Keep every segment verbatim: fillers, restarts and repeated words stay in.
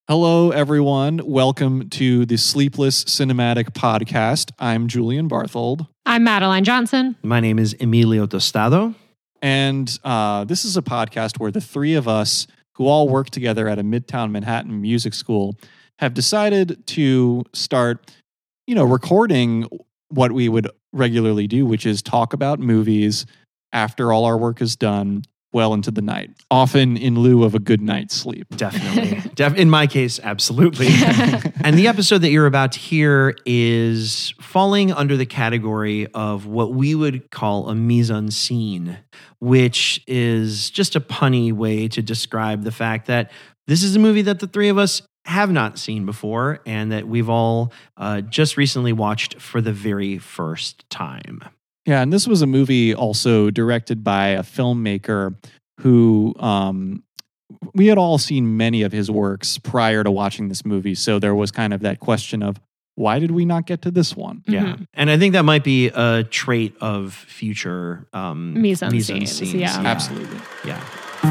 Hello, everyone. Welcome to the Sleepless Cinematic Podcast. I'm Julian Barthold. I'm Madeline Johnson. My name is Emilio Tostado. And uh, this is a podcast where the three of us, who all work together at a Midtown Manhattan music school, have decided to start, you know, recording what we would regularly do, which is talk about movies after all our work is done, well into the night, often in lieu of a good night's sleep. Definitely. Def- in my case, absolutely. And the episode that you're about to hear is falling under the category of what we would call a mise-en-scene, which is just a punny way to describe the fact that this is a movie that the three of us have not seen before and that we've all uh, just recently watched for the very first time. Yeah, and this was a movie also directed by a filmmaker who um, we had all seen many of his works prior to watching this movie. So there was kind of that question of, why did we not get to this one? Yeah. Mm-hmm. And I think that might be a trait of future um, Mise-en-scenes, mise-en-scenes. yeah. Absolutely. Yeah.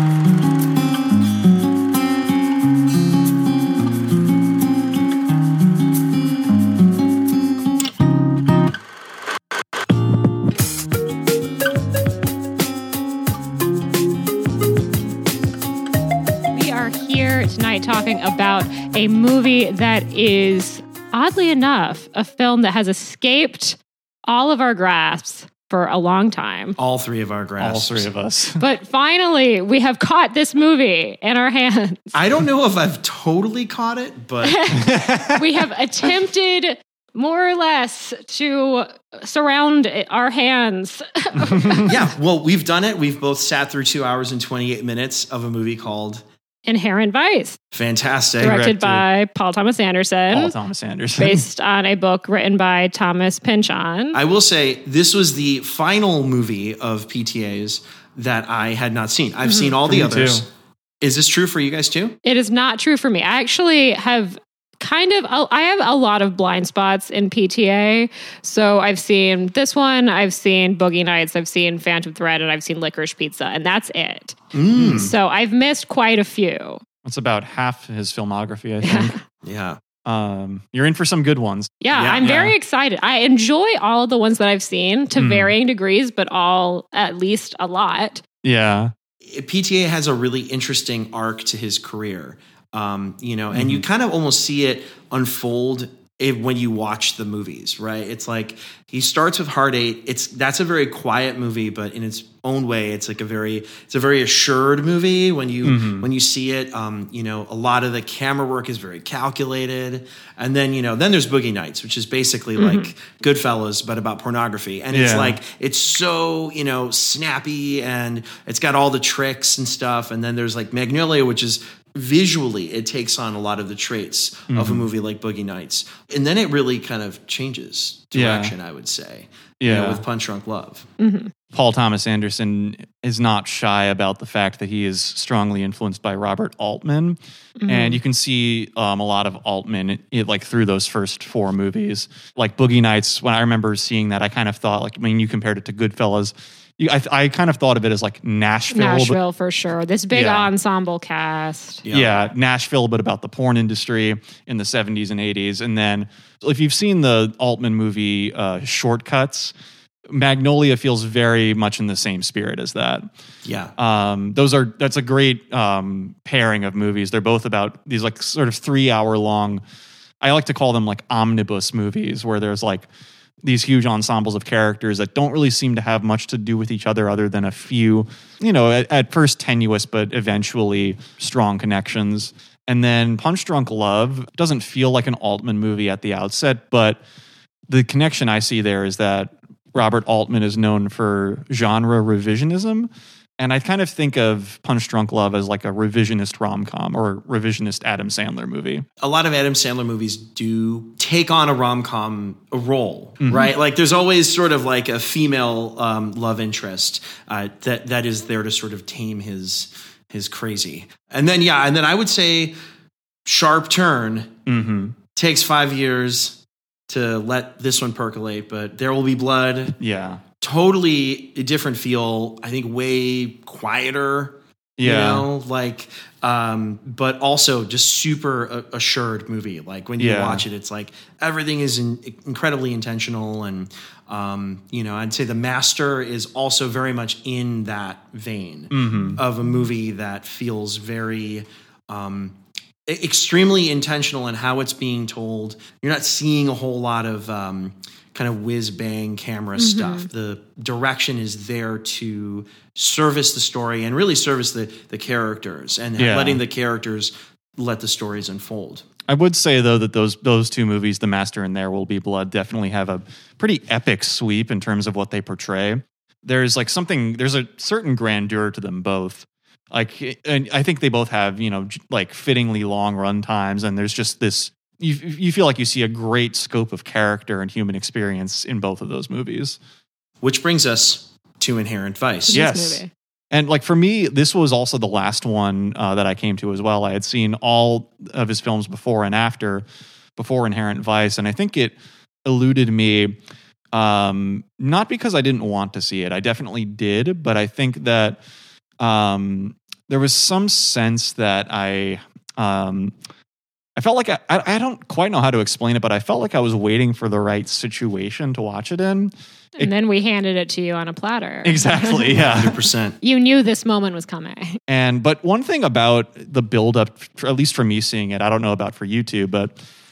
Tonight talking about a movie that is, oddly enough, a film that has escaped all of our grasps for a long time. All three of our grasps. All three of us. But finally, we have caught this movie in our hands. I don't know if I've totally caught it, but we have attempted more or less to surround our hands. Yeah, well, we've done it. We've both sat through two hours and twenty-eight minutes of a movie called Inherent Vice. Fantastic. Directed by Paul Thomas Anderson. Paul Thomas Anderson. Based on a book written by Thomas Pynchon. I will say this was the final movie of P T A's that I had not seen. I've mm-hmm. seen all for the me others. Too. Is this true for you guys too? It is not true for me. I actually have kind of, I have a lot of blind spots in P T A. So I've seen this one, I've seen Boogie Nights, I've seen Phantom Thread, and I've seen Licorice Pizza, and that's it. Mm. So I've missed quite a few. That's about half his filmography, I think. Yeah. Um, you're in for some good ones. Yeah, yeah I'm yeah. very excited. I enjoy all of the ones that I've seen to mm. varying degrees, but all at least a lot. Yeah. P T A has a really interesting arc to his career. Um, you know, and mm-hmm. you kind of almost see it unfold if, when you watch the movies, right? It's like he starts with Hard Eight. It's that's a very quiet movie, but in its own way, it's like a very it's a very assured movie. When you mm-hmm. when you see it, um, you know, a lot of the camera work is very calculated. And then you know, then there's Boogie Nights, which is basically mm-hmm. like Goodfellas, but about pornography. And yeah. it's like it's so you know snappy, and it's got all the tricks and stuff. And then there's like Magnolia, which is visually, it takes on a lot of the traits mm-hmm. of a movie like Boogie Nights. And then it really kind of changes direction, yeah. I would say, yeah. you know, with Punch Drunk Love. Mm-hmm. Paul Thomas Anderson is not shy about the fact that he is strongly influenced by Robert Altman. Mm-hmm. And you can see um, a lot of Altman it, it, like through those first four movies. Like Boogie Nights, when I remember seeing that, I kind of thought, like, I mean, you compared it to Goodfellas. You, I, I kind of thought of it as like Nashville. Nashville, but, for sure. This big yeah. ensemble cast. Yeah. yeah, Nashville, but about the porn industry in the seventies and eighties. And then if you've seen the Altman movie uh, Shortcuts, Magnolia feels very much in the same spirit as that. Yeah. Um, those are, that's a great um, pairing of movies. They're both about these like sort of three hour long, I like to call them like omnibus movies where there's like these huge ensembles of characters that don't really seem to have much to do with each other other than a few, you know, at, at first tenuous, but eventually strong connections. And then Punch Drunk Love doesn't feel like an Altman movie at the outset, but the connection I see there is that Robert Altman is known for genre revisionism. And I kind of think of Punch Drunk Love as like a revisionist rom-com or a revisionist Adam Sandler movie. A lot of Adam Sandler movies do take on a rom-com role, mm-hmm. right? Like there's always sort of like a female um, love interest uh, that that is there to sort of tame his his crazy. And then, yeah, and then I would say Sharp Turn mm-hmm. takes five years to let this one percolate, but There Will Be Blood. Yeah. Totally a different feel. I think way quieter Yeah. You know, like, um, but also just super uh, assured movie. Like when you Yeah. watch it, it's like everything is in, incredibly intentional. And, um, you know, I'd say The Master is also very much in that vein Mm-hmm. of a movie that feels very, um, e- extremely intentional in how it's being told. You're not seeing a whole lot of, um, kind of whiz bang camera stuff. The direction is there to service the story and really service the the characters and Yeah. letting the characters let the stories unfold. I would say though that those those two movies, The Master and There Will Be Blood, definitely have a pretty epic sweep in terms of what they portray. There's like something, there's a certain grandeur to them both. Like, and I think they both have, you know, j- like fittingly long run times, and there's just this. You you feel like you see a great scope of character and human experience in both of those movies. Which brings us to Inherent Vice. This Yes. movie. And like for me, this was also the last one uh, that I came to as well. I had seen all of his films before and after, before Inherent Vice, and I think it eluded me. Um, not because I didn't want to see it, I definitely did, but I think that um, there was some sense that I. Um, I felt like I, I I don't quite know how to explain it, but I felt like I was waiting for the right situation to watch it in. It- And then we handed it to you on a platter. Exactly, one yeah. hundred percent. You knew this moment was coming. And but one thing about the buildup, at least for me seeing it, I don't know about for you two, but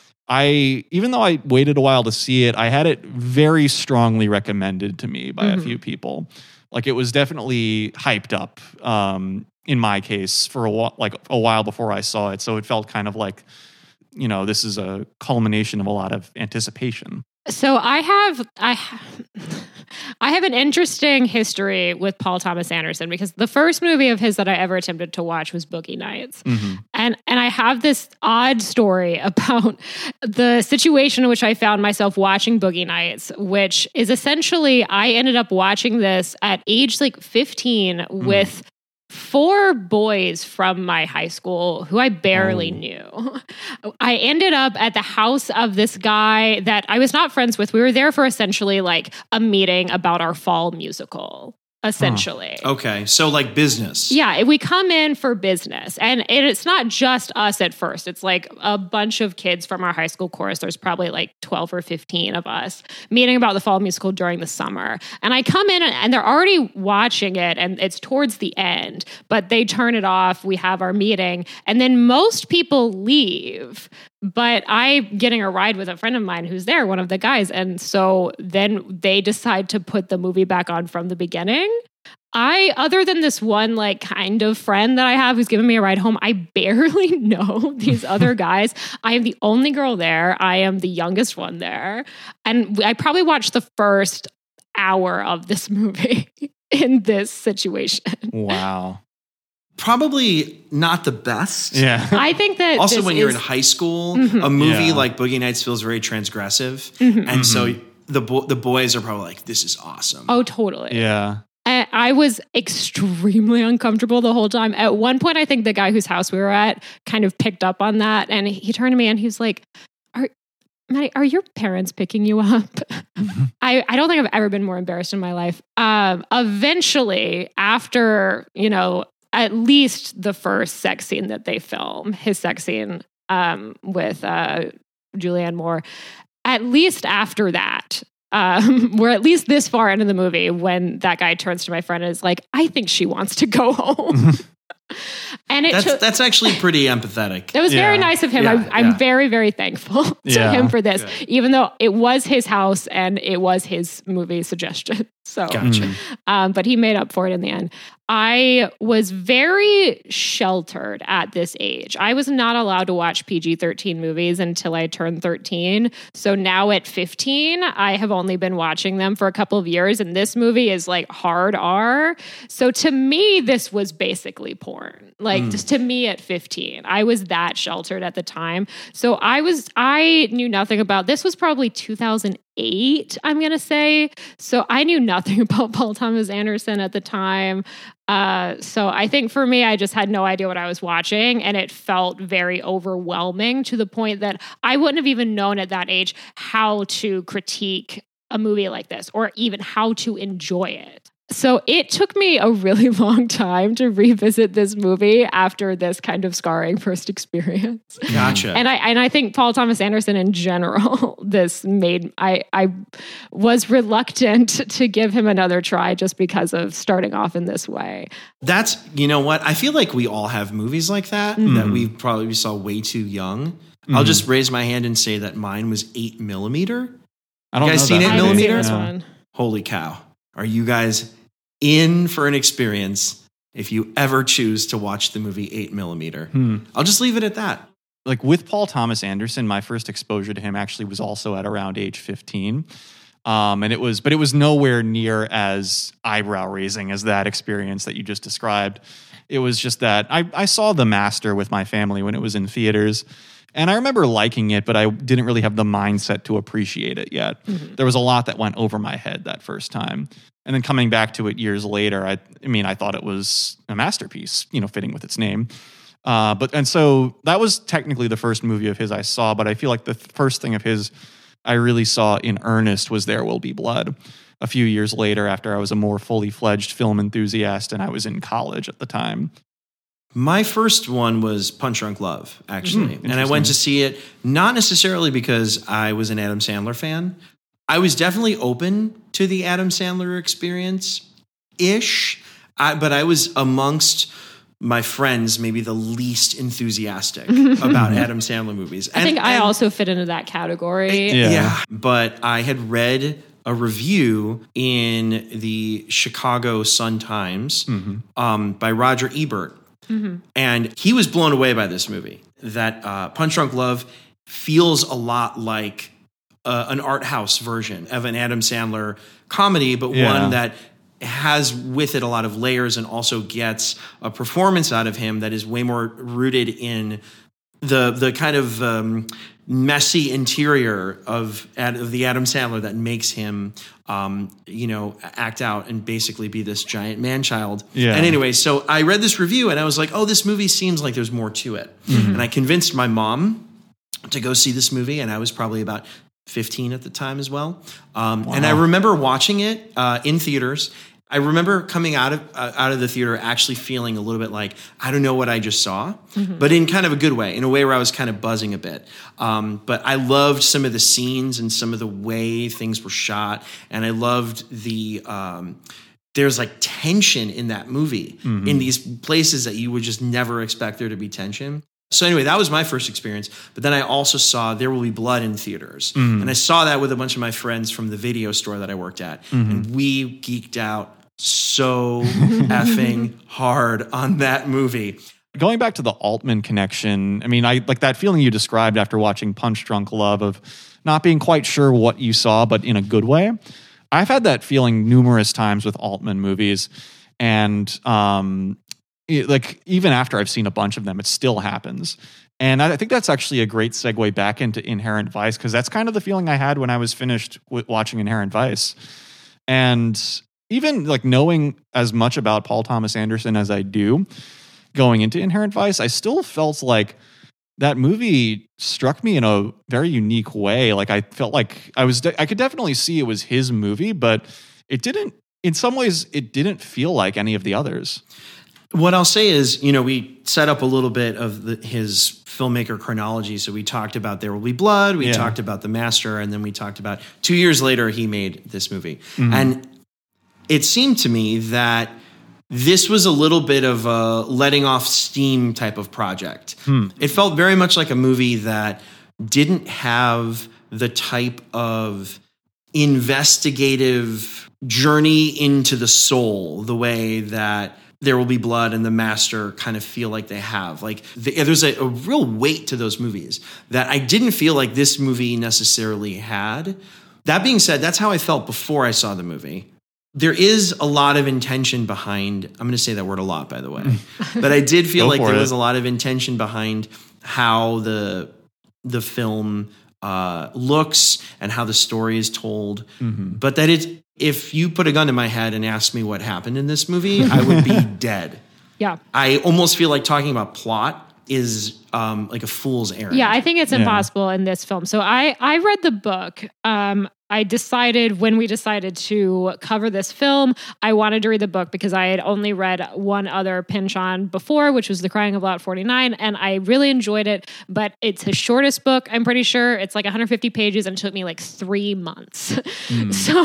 I even though I waited a while to see it, I had it very strongly recommended to me by Mhm. a few people. Like it was definitely hyped up. Um, in my case, for a while, like a while before I saw it, so it felt kind of like, you know, this is a culmination of a lot of anticipation. So I have I ha- I have an interesting history with Paul Thomas Anderson because the first movie of his that I ever attempted to watch was Boogie Nights. Mm-hmm. And and I have this odd story about the situation in which I found myself watching Boogie Nights, which is essentially I ended up watching this at age like fifteen with four boys from my high school who I barely Oh. knew. I ended up at the house of this guy that I was not friends with. We were there for essentially like a meeting about our fall musical, essentially. Okay, so like business. Yeah, we come in for business. And it, it's not just us at first. It's like a bunch of kids from our high school chorus. There's probably like twelve or fifteen of us meeting about the fall musical during the summer. And I come in and, and they're already watching it and it's towards the end, but they turn it off. We have our meeting and then most people leave. But I'm getting a ride with a friend of mine who's there, one of the guys. And so then they decide to put the movie back on from the beginning. I, other than this one, like kind of friend that I have who's giving me a ride home, I barely know these other guys. I am the only girl there. I am the youngest one there. And I probably watched the first hour of this movie in this situation. Wow. Probably not the best. Yeah. I think that Also, this when you're is- in high school, Mhm. a movie Yeah. like Boogie Nights feels very transgressive, Mhm. and so the bo- the boys are probably like, "This is awesome." Oh, totally. Yeah. I I was extremely uncomfortable the whole time. At one point, I think the guy whose house we were at kind of picked up on that, and he turned to me and he was like, "Are Maddie, are your parents picking you up?" I, I don't think I've ever been more embarrassed in my life. Um, eventually, after, you know, at least the first sex scene that they film, his sex scene um, with uh, Julianne Moore, at least after that, um, we're at least this far into the movie when that guy turns to my friend and is like, "I think she wants to go home." And it That's took, that's actually pretty empathetic. it was very Yeah. nice of him. Yeah, I, I'm yeah. very, very thankful to Yeah. him for this, Good. even though it was his house and it was his movie suggestion. So, Gotcha. Mm. um, but he made up for it in the end. I was very sheltered at this age. I was not allowed to watch P G thirteen movies until I turned thirteen. So now at fifteen, I have only been watching them for a couple of years, and this movie is like hard R. So to me, this was basically porn. Like Mm. just to me at fifteen, I was that sheltered at the time. So I was, I knew nothing about this. Was probably two thousand eight, I'm going to say. So I knew nothing about Paul Thomas Anderson at the time. Uh, so I think for me, I just had no idea what I was watching, and it felt very overwhelming to the point that I wouldn't have even known at that age how to critique a movie like this or even how to enjoy it. So it took me a really long time to revisit this movie after this kind of scarring first experience. Gotcha. And I and I think Paul Thomas Anderson in general, this made I I was reluctant to give him another try just because of starting off in this way. That's, you know what? I feel like we all have movies like that Mm-hmm. that we probably saw way too young. Mm-hmm. I'll just raise my hand and say that mine was eight millimeter. I don't You guys know seen that eight I movie. haven't seen millimeter? this Yeah. one. Holy cow. Are you guys in for an experience if you ever choose to watch the movie eight millimeter? Hmm. I'll just leave it at that. Like with Paul Thomas Anderson, my first exposure to him actually was also at around age fifteen. Um, and it was, but it was nowhere near as eyebrow raising as that experience that you just described. It was just that I, I saw The Master with my family when it was in theaters. And I remember liking it, but I didn't really have the mindset to appreciate it yet. Mm-hmm. There was a lot that went over my head that first time. And then coming back to it years later, I, I mean, I thought it was a masterpiece, you know, fitting with its name. Uh, but and so that was technically the first movie of his I saw, but I feel like the th- first thing of his I really saw in earnest was There Will Be Blood. A few years later, after I was a more fully fledged film enthusiast and I was in college at the time. My first one was Punch Drunk Love, actually. Mm, and I went to see it not necessarily because I was an Adam Sandler fan. I was definitely open to the Adam Sandler experience-ish, I, but I was amongst my friends maybe the least enthusiastic about Adam Sandler movies. I think I also fit into that category. Yeah. Yeah, but I had read a review in the Chicago Sun-Times um, by Roger Ebert. Mm-hmm. And he was blown away by this movie, that uh, Punch Drunk Love feels a lot like uh, an art house version of an Adam Sandler comedy, but Yeah. one that has with it a lot of layers and also gets a performance out of him that is way more rooted in the the kind of um, messy interior of, of the Adam Sandler that makes him, um, you know, act out and basically be this giant man-child. Yeah. And anyway, so I read this review and I was like, oh, this movie seems like there's more to it. Mm-hmm. And I convinced my mom to go see this movie, and I was probably about fifteen at the time as well. Um, Wow. And I remember watching it uh, in theaters. I remember coming out of uh, out of the theater actually feeling a little bit like, I don't know what I just saw, Mm-hmm. but in kind of a good way, in a way where I was kind of buzzing a bit. Um, but I loved some of the scenes and some of the way things were shot. And I loved the, um, there's like tension in that movie Mm-hmm. in these places that you would just never expect there to be tension. So anyway, that was my first experience. But then I also saw There Will Be Blood in theaters. Mm-hmm. And I saw that with a bunch of my friends from the video store that I worked at. Mm-hmm. And we geeked out so effing hard on that movie. Going back to the Altman connection, I mean, I like that feeling you described after watching Punch Drunk Love of not being quite sure what you saw, but in a good way. I've had that feeling numerous times with Altman movies. And um, it- like even after I've seen a bunch of them, it still happens. And I I think that's actually a great segue back into Inherent Vice, because that's kind of the feeling I had when I was finished with watching Inherent Vice. And even like knowing as much about Paul Thomas Anderson as I do going into Inherent Vice, I still felt like that movie struck me in a very unique way. Like I felt like I was, de- I could definitely see it was his movie, but it didn't, in some ways, it didn't feel like any of the others. What I'll say is, you know, we set up a little bit of the, his filmmaker chronology. So we talked about There Will Be Blood, we Yeah. talked about The Master, and then we talked about two years later, he made this movie. Mm-hmm. And it seemed to me that this was a little bit of a letting off steam type of project. Hmm. It felt very much like a movie that didn't have the type of investigative journey into the soul the way that There Will Be Blood and The Master kind of feel like they have. Like the, there's a, a real weight to those movies that I didn't feel like this movie necessarily had. That being said, that's how I felt before I saw the movie. There is a lot of intention behind, I'm going to say that word a lot, by the way, but I did feel Go like for there it. was a lot of intention behind how the the film uh, looks and how the story is told. Mm-hmm. But that it, if you put a gun to my head and asked me what happened in this movie, I would be dead. Yeah. I almost feel like talking about plot is um, like a fool's errand. Yeah, I think it's Yeah. impossible in this film. So I I read the book. Um, I decided when we decided to cover this film, I wanted to read the book because I had only read one other Pynchon before, which was The Crying of Lot forty-nine, and I really enjoyed it, but it's his shortest book, I'm pretty sure. It's like one hundred fifty pages and it took me like three months. Mm. So,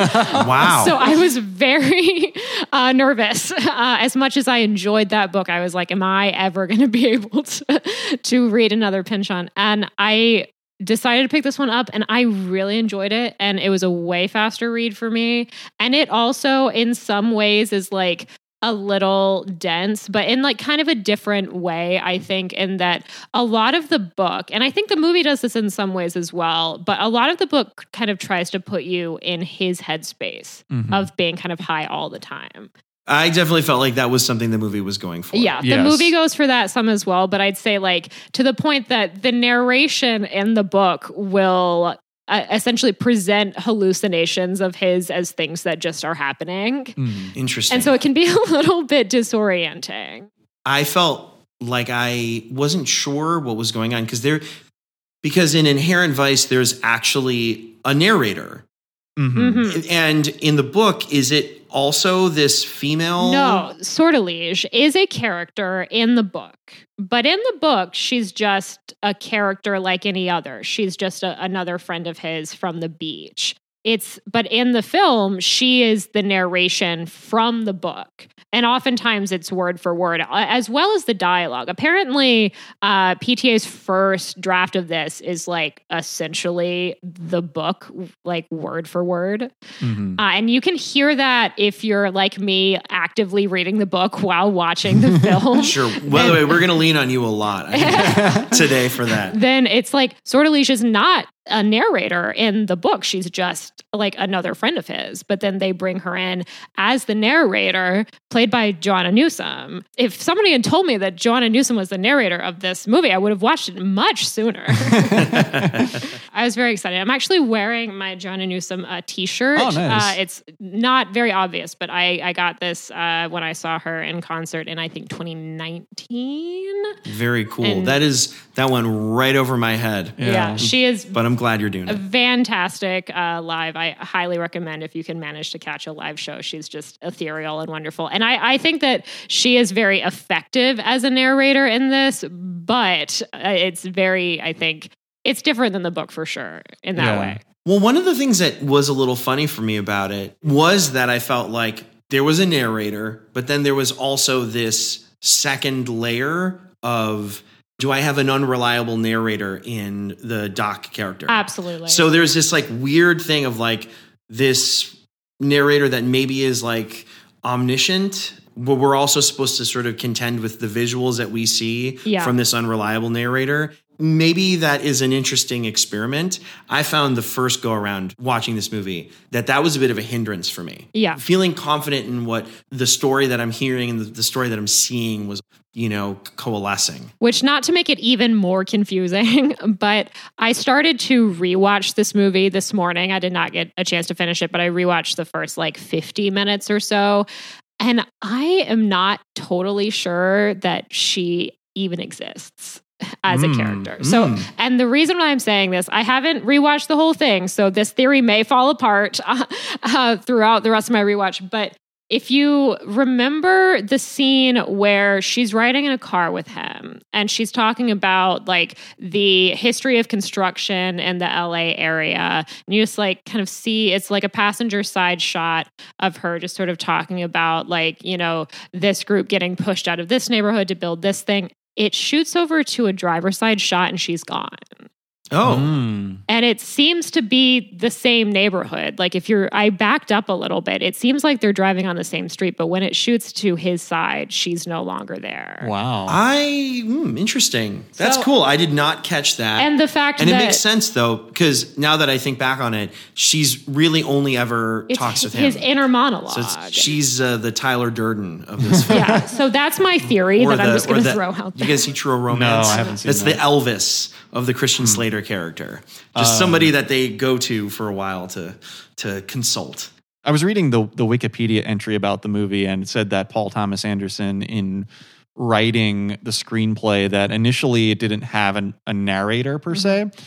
wow. So I was very uh, nervous. Uh, as much as I enjoyed that book, I was like, am I ever going to be able to, to read another Pynchon? And I decided to pick this one up and I really enjoyed it. And it was a way faster read for me. And it also in some ways is like a little dense, but in like kind of a different way, I think, in that a lot of the book, and I think the movie does this in some ways as well, but a lot of the book kind of tries to put you in his headspace mm-hmm. of being kind of high all the time. I definitely felt like that was something the movie was going for. Yeah, the yes. movie goes for that some as well, but I'd say like to the point that the narration in the book will uh, essentially present hallucinations of his as things that just are happening. Mm. Interesting. And so it can be a little bit disorienting. I felt like I wasn't sure what was going on because there, because in Inherent Vice, there's actually a narrator. Mm-hmm. Mm-hmm. And in the book, is it also this female? No, Sortilege is a character in the book. But in the book, she's just a character like any other. She's just a, another friend of his from the beach. It's but in the film, she is the narration from the book. And oftentimes it's word for word, as well as the dialogue. Apparently, uh, P T A's first draft of this is like essentially the book, like word for word. Mm-hmm. Uh, and you can hear that if you're like me, actively reading the book while watching the film. Sure. By the way, we're going to lean on you a lot today for that. Then it's like Sortilege is not a narrator in the book. She's just like another friend of his. But then they bring her in as the narrator, played by Joanna Newsom. If somebody had told me that Joanna Newsom was the narrator of this movie, I would have watched it much sooner. I was very excited. I'm actually wearing my Joanna Newsom uh, t-shirt. Oh, nice. Uh, it's not very obvious, but I, I got this uh, when I saw her in concert in, I think, twenty nineteen. Very cool. And that is, that went right over my head. Yeah, yeah she is. But I'm glad you're doing it. Fantastic uh, live. I highly recommend if you can manage to catch a live show. She's just ethereal and wonderful. And I, I think that she is very effective as a narrator in this, but uh, it's very, I think, it's different than the book for sure in that yeah. way. Well, one of the things that was a little funny for me about it was that I felt like there was a narrator, but then there was also this second layer of, do I have an unreliable narrator in the Doc character? Absolutely. So there's this like weird thing of like this narrator that maybe is like omniscient, but we're also supposed to sort of contend with the visuals that we see yeah. from this unreliable narrator. Maybe that is an interesting experiment. I found the first go around watching this movie that that was a bit of a hindrance for me. Yeah. Feeling confident in what the story that I'm hearing and the, the story that I'm seeing was, you know, coalescing. Which, not to make it even more confusing, but I started to rewatch this movie this morning. I did not get a chance to finish it, but I rewatched the first like fifty minutes or so. And I am not totally sure that she even exists as mm, a character. So, mm. and the reason why I'm saying this, I haven't rewatched the whole thing, so this theory may fall apart uh, uh, throughout the rest of my rewatch, but if you remember the scene where she's riding in a car with him and she's talking about like the history of construction in the L A area, and you just like kind of see it's like a passenger side shot of her just sort of talking about like, you know, this group getting pushed out of this neighborhood to build this thing. It shoots over to a driver's side shot and she's gone. Oh. Mm. And it seems to be the same neighborhood. Like if you're, I backed up a little bit. It seems like they're driving on the same street, but when it shoots to his side, she's no longer there. Wow. I, mm, interesting. That's So- cool. I did not catch that. And the fact And it that makes sense though, because now that I think back on it, she's really only ever it's talks with him. his inner monologue. So it's, she's uh, the Tyler Durden of this film. yeah. So that's my theory Or that I'm the- just or going to the- throw out You there. guys see True Romance? No, I haven't seen That's that. the Elvis of the Christian Slater character. Just somebody that they go to for a while to to consult. I was reading the the Wikipedia entry about the movie, and it said that Paul Thomas Anderson, in writing the screenplay, that initially it didn't have an, a narrator per se.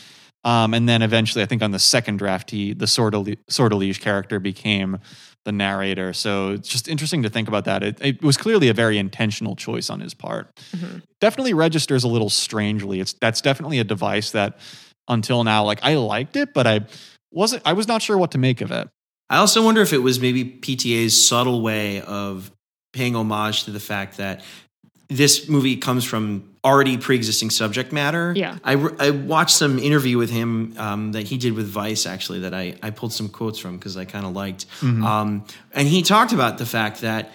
Um, and then eventually, I think on the second draft, he the Sortil- Sortilege character became the narrator. So it's just interesting to think about that. It, it was clearly a very intentional choice on his part. Mm-hmm. Definitely registers a little strangely. It's that's definitely a device that until now, like I liked it, but I wasn't. I was not sure what to make of it. I also wonder if it was maybe P T A's subtle way of paying homage to the fact that this movie comes from already pre-existing subject matter. Yeah. I, I watched some interview with him um, that he did with Vice, actually, that I, I pulled some quotes from because I kind of liked. Mm-hmm. Um, and he talked about the fact that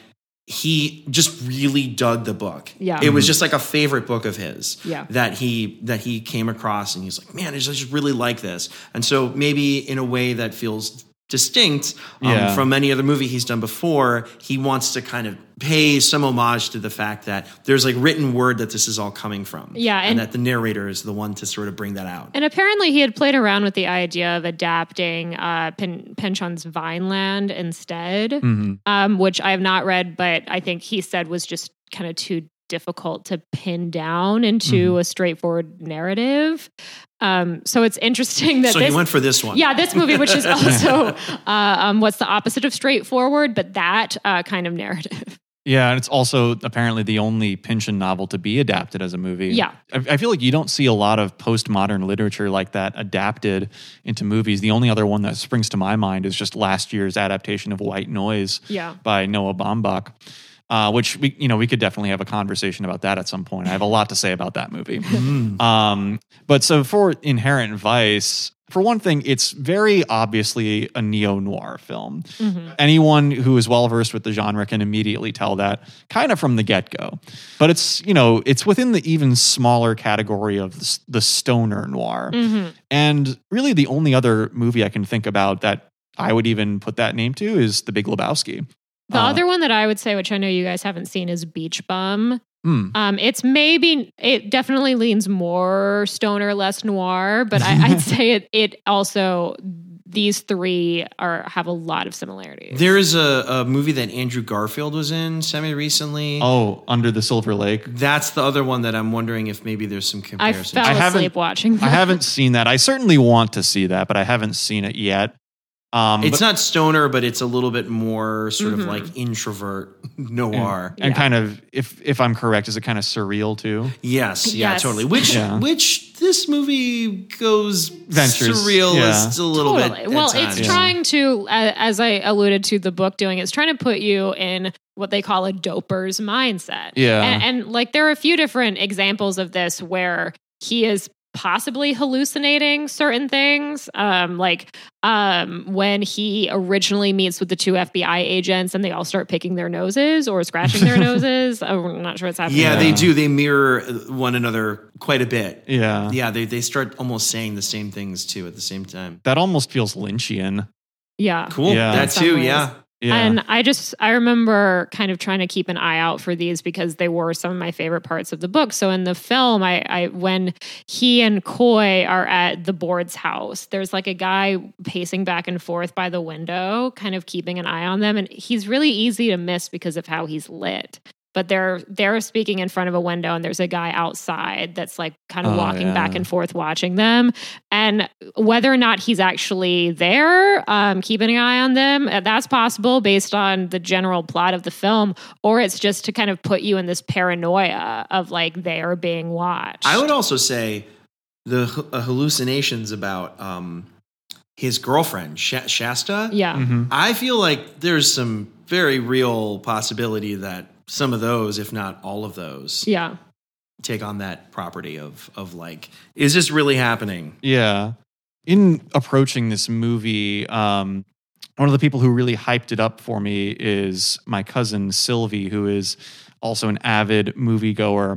he just really dug the book. Yeah. It was just like a favorite book of his yeah. that he that he came across, and he's like, man, I just really like this. And so maybe in a way that feels distinct um, yeah. from any other movie he's done before, he wants to kind of pay some homage to the fact that there's like written word that this is all coming from. Yeah, and, and that the narrator is the one to sort of bring that out. And apparently he had played around with the idea of adapting uh, Pen- Pynchon's Vineland instead, mm-hmm. um, which I have not read, but I think he said was just kind of too difficult to pin down into mm-hmm. a straightforward narrative. Um, so it's interesting that so this, he went for this one. Yeah, this movie, which is also uh, um, what's the opposite of straightforward, but that uh, kind of narrative. Yeah, and it's also apparently the only Pynchon novel to be adapted as a movie. Yeah. I, I feel like you don't see a lot of postmodern literature like that adapted into movies. The only other one that springs to my mind is just last year's adaptation of White Noise yeah. by Noah Baumbach. Uh, which we, you know, we could definitely have a conversation about that at some point. I have a lot to say about that movie. Mm. Um, but so for Inherent Vice, for one thing, it's very obviously a neo-noir film. Mm-hmm. Anyone who is well-versed with the genre can immediately tell that kind of from the get-go. But it's, you know, it's within the even smaller category of the stoner noir. Mm-hmm. And really the only other movie I can think about that I would even put that name to is The Big Lebowski. The uh, other one that I would say, which I know you guys haven't seen, is Beach Bum. Mm. Um, it's maybe, it definitely leans more stoner, less noir, but I, I'd say it it also, these three are have a lot of similarities. There is a, a movie that Andrew Garfield was in semi-recently. Oh, Under the Silver Lake. That's the other one that I'm wondering if maybe there's some I comparison. fell I asleep watching that. I haven't seen that. I certainly want to see that, but I haven't seen it yet. Um, it's but, not stoner, but it's a little bit more sort mm-hmm. of like introvert noir. And, and yeah. kind of, if if I'm correct, is it kind of surreal too? Yes, yeah, Yes. totally. Which Yeah. which this movie goes Ventures, surrealist yeah. a little Totally. bit. Well, at it's times. trying to, uh, as I alluded to the book doing, it's trying to put you in what they call a doper's mindset. Yeah. And, and like there are a few different examples of this where he is possibly hallucinating certain things. Um, like um, when he originally meets with the two F B I agents and they all start picking their noses or scratching their noses. I'm not sure what's happening. Yeah, Yeah. they do. They mirror one another quite a bit. Yeah. Yeah, they they start almost saying the same things too at the same time. That almost feels Lynchian. Yeah. Cool. Yeah. That In some too, ways. yeah. Yeah. And I just, I remember kind of trying to keep an eye out for these because they were some of my favorite parts of the book. So in the film, I, I when he and Coy are at the board's house, there's like a guy pacing back and forth by the window, kind of keeping an eye on them. And he's really easy to miss because of how he's lit. But they're they're speaking in front of a window and there's a guy outside that's like kind of Oh, walking yeah. back and forth watching them. And whether or not he's actually there, um, keeping an eye on them, uh, that's possible based on the general plot of the film, or it's just to kind of put you in this paranoia of like they are being watched. I would also say the h- uh, hallucinations about um, his girlfriend, Sh- Shasta. Yeah. Mhm. I feel like there's some very real possibility that some of those, if not all of those, Yeah. take on that property of of like, is this really happening? Yeah. In approaching this movie, um, one of the people who really hyped it up for me is my cousin Sylvie, who is also an avid moviegoer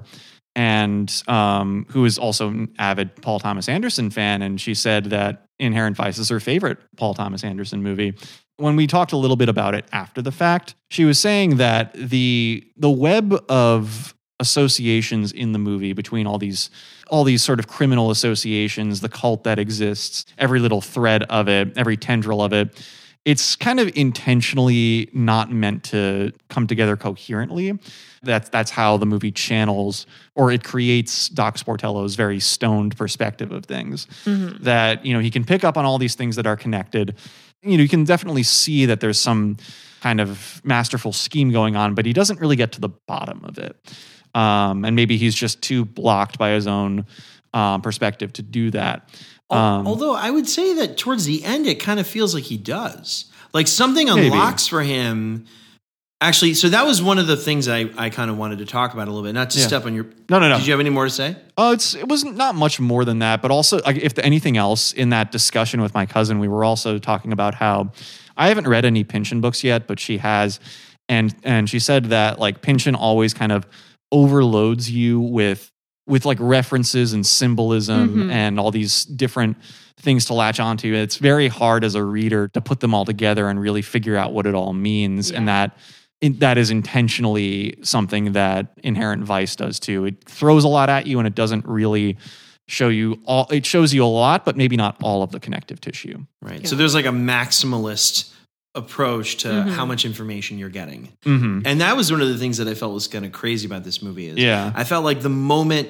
and um, who is also an avid Paul Thomas Anderson fan. And she said that Inherent Vice is her favorite Paul Thomas Anderson movie. When we talked a little bit about it after the fact, she was saying that the the web of associations in the movie between all these all these sort of criminal associations, the cult that exists, every little thread of it, every tendril of it, it's kind of intentionally not meant to come together coherently. That's that's how the movie channels, or it creates Doc Sportello's very stoned perspective of things. Mm-hmm. That, you know, he can pick up on all these things that are connected. You know, you can definitely see that there's some kind of masterful scheme going on, but he doesn't really get to the bottom of it. Um, and maybe he's just too blocked by his own um, perspective to do that. Um, Although I would say that towards the end, it kind of feels like he does. Like something unlocks maybe. for him. Actually, so that was one of the things I, I kind of wanted to talk about a little bit. Not to yeah. step on your... No, no, no. Did you have any more to say? Oh, it's it wasn't not much more than that. But also, like, if anything else, in that discussion with my cousin, we were also talking about how I haven't read any Pynchon books yet, but she has. And and she said that, like, Pynchon always kind of overloads you with, with like, references and symbolism mm-hmm. and all these different things to latch onto. It's very hard as a reader to put them all together and really figure out what it all means. Yeah. And that... It, that is intentionally something that Inherent Vice does too. It throws a lot at you and it doesn't really show you all. It shows you a lot, but maybe not all of the connective tissue. Right. Yeah. So there's like a maximalist approach to mm-hmm. how much information you're getting. Mm-hmm. And that was one of the things that I felt was kind of crazy about this movie. Is yeah. I felt like the moment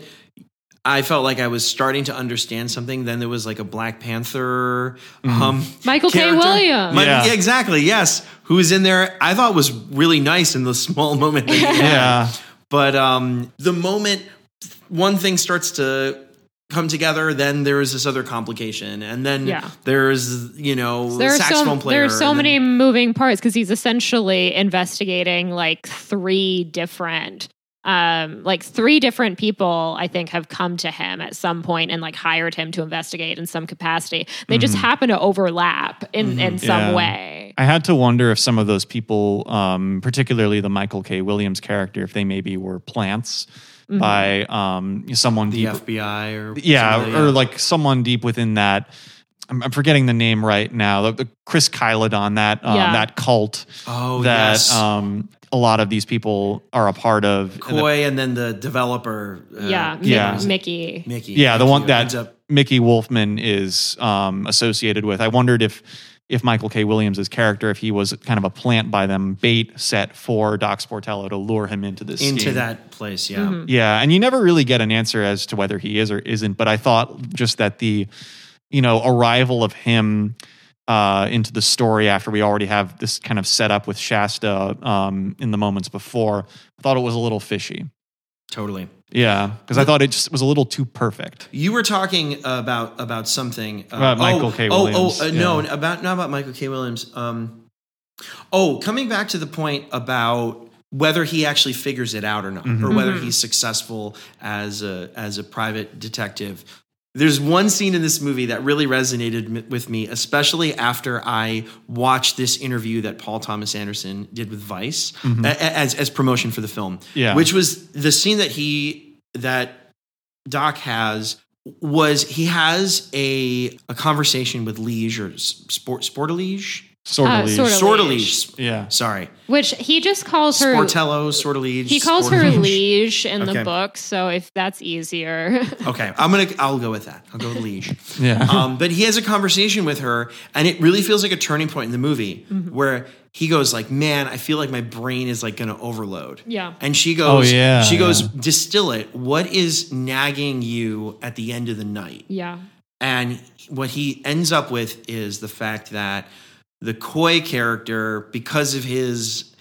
I felt like I was starting to understand something, then there was like a Black Panther. Mm-hmm. Um, Michael K. Williams. My, yeah. yeah, exactly. Yes. Who was in there. I thought was really nice in the small moment. That he had. Yeah. But um, the moment one thing starts to come together, then there is this other complication. And then yeah. there's, you know, there saxophone so, player. There are so then, many moving parts because he's essentially investigating like three different Um, like three different people, I think, have come to him at some point and like hired him to investigate in some capacity. They mm-hmm. just happen to overlap in, mm-hmm. in some yeah. way. I had to wonder if some of those people, um, particularly the Michael K. Williams character, if they maybe were plants mm-hmm. by um, someone the deep, F B I or yeah, somebody, or yeah. like someone deep within that. I'm, I'm forgetting the name right now. The, the Chris Kyladon, that um, yeah. that cult. Oh, that, yes. Um, a lot of these people are a part of. Coy and then the developer. Uh, yeah, yeah. Mickey. Mickey. Yeah, the Mickey one that ends up- Mickey Wolfman is um, associated with. I wondered if if Michael K. Williams' character, if he was kind of a plant by them, bait set for Doc Sportello to lure him into this into scheme. that place. Yeah, mm-hmm. yeah, and you never really get an answer as to whether he is or isn't. But I thought just that the you know arrival of him uh, into the story after we already have this kind of setup with Shasta um, in the moments before, I thought it was a little fishy. Totally. Yeah, because I thought it just was a little too perfect. You were talking about about something uh, about Michael oh, K. Williams. Oh, oh uh, yeah. no, about not about Michael K. Williams. Um, oh, coming back to the point about whether he actually figures it out or not, mm-hmm. or whether Mm-hmm. he's successful as a as a private detective. There's one scene in this movie that really resonated m- with me, especially after I watched this interview that Paul Thomas Anderson did with Vice Mm-hmm. a- as as promotion for the film. Yeah. Which was the scene that he that Doc has was he has a a conversation with Liege or Sport Sportalige. Sortilege. Uh, Sortilege. Yeah. Sorry. Which he just calls her. Sportello, Sortilege. He calls her Sportalige. Liege in Okay. the book, so if that's easier. Okay, I'm gonna. I'll go with that. I'll go with Liege. Yeah. Um, but he has a conversation with her, and it really feels like a turning point in the movie Mm-hmm. where he goes like, "Man, I feel like my brain is like gonna overload." Yeah. And she goes, Oh, yeah, She goes, yeah. "Distill it. What is nagging you at the end of the night?" yeah. And what he ends up with is the fact that the Coy character, because of his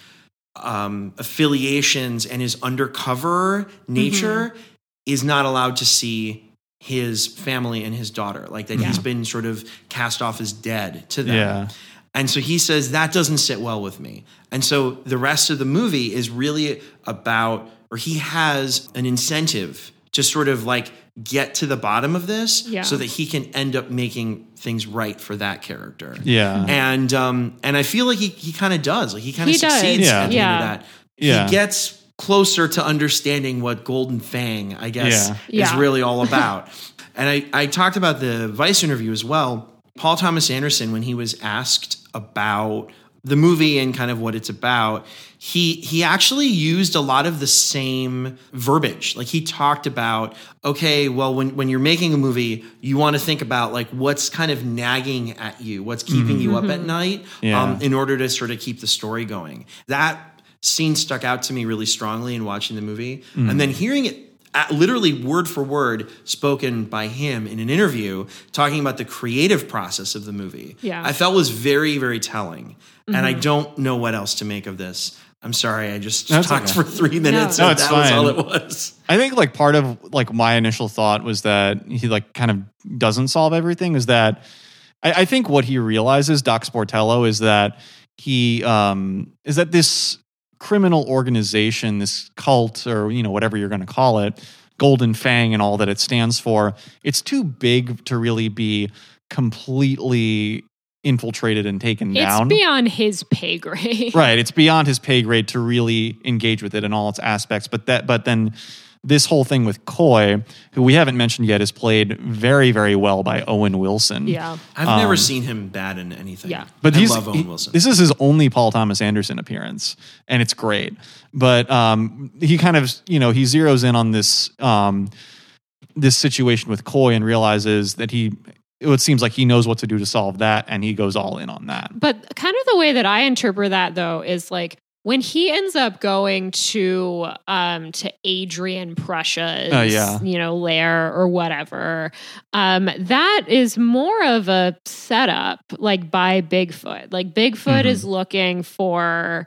um, affiliations and his undercover nature, Mm-hmm. is not allowed to see his family and his daughter. Like that Yeah. he's been sort of cast off as dead to them. Yeah. And so he says, that doesn't sit well with me. And so the rest of the movie is really about, or he has an incentive to sort of like get to the bottom of this Yeah. so that he can end up making things right for that character. Yeah. And um and I feel like he he kind of does. Like he kind of He does. succeeds Yeah. at the Yeah. end of that. Yeah. He gets closer to understanding what Golden Fang, I guess, Yeah. is Yeah. really all about. And I, I talked about the Vice interview as well. Paul Thomas Anderson, when he was asked about the movie and kind of what it's about, he he actually used a lot of the same verbiage. Like he talked about, okay, well, when, when you're making a movie, you want to think about like what's kind of nagging at you, what's keeping mm-hmm. you up at night, yeah. um, in order to sort of keep the story going. That scene stuck out to me really strongly in watching the movie. Mm-hmm. And then hearing it at literally word for word spoken by him in an interview talking about the creative process of the movie, yeah. I felt was very, very telling. Mm-hmm. And I don't know what else to make of this. I'm sorry, I just That's talked okay. for three minutes no. and No, that fine. was all it was. I think like part of like my initial thought was that he like kind of doesn't solve everything. Is that I, I think what he realizes, Doc Sportello, is that he um, is that this criminal organization, this cult, or you know whatever you're going to call it, Golden Fang and all that it stands for, it's too big to really be completely infiltrated and taken it's down. It's beyond his pay grade. Right. It's beyond his pay grade to really engage with it in all its aspects. But that, but then this whole thing with Coy, who we haven't mentioned yet, is played very, very well by Owen Wilson. Yeah. I've um, never seen him bad in anything. Yeah. But I he's, love Owen he, Wilson. This is his only Paul Thomas Anderson appearance, and it's great. But um, he kind of, you know, he zeroes in on this um, this situation with Coy and realizes that he, it seems like he knows what to do to solve that, and he goes all in on that. But kind of the way that I interpret that, though, is like when he ends up going to um, to Adrian Pruscia's, uh, yeah. you know, lair or whatever, um, that is more of a setup, like by Bigfoot. Like Bigfoot mm-hmm. is looking for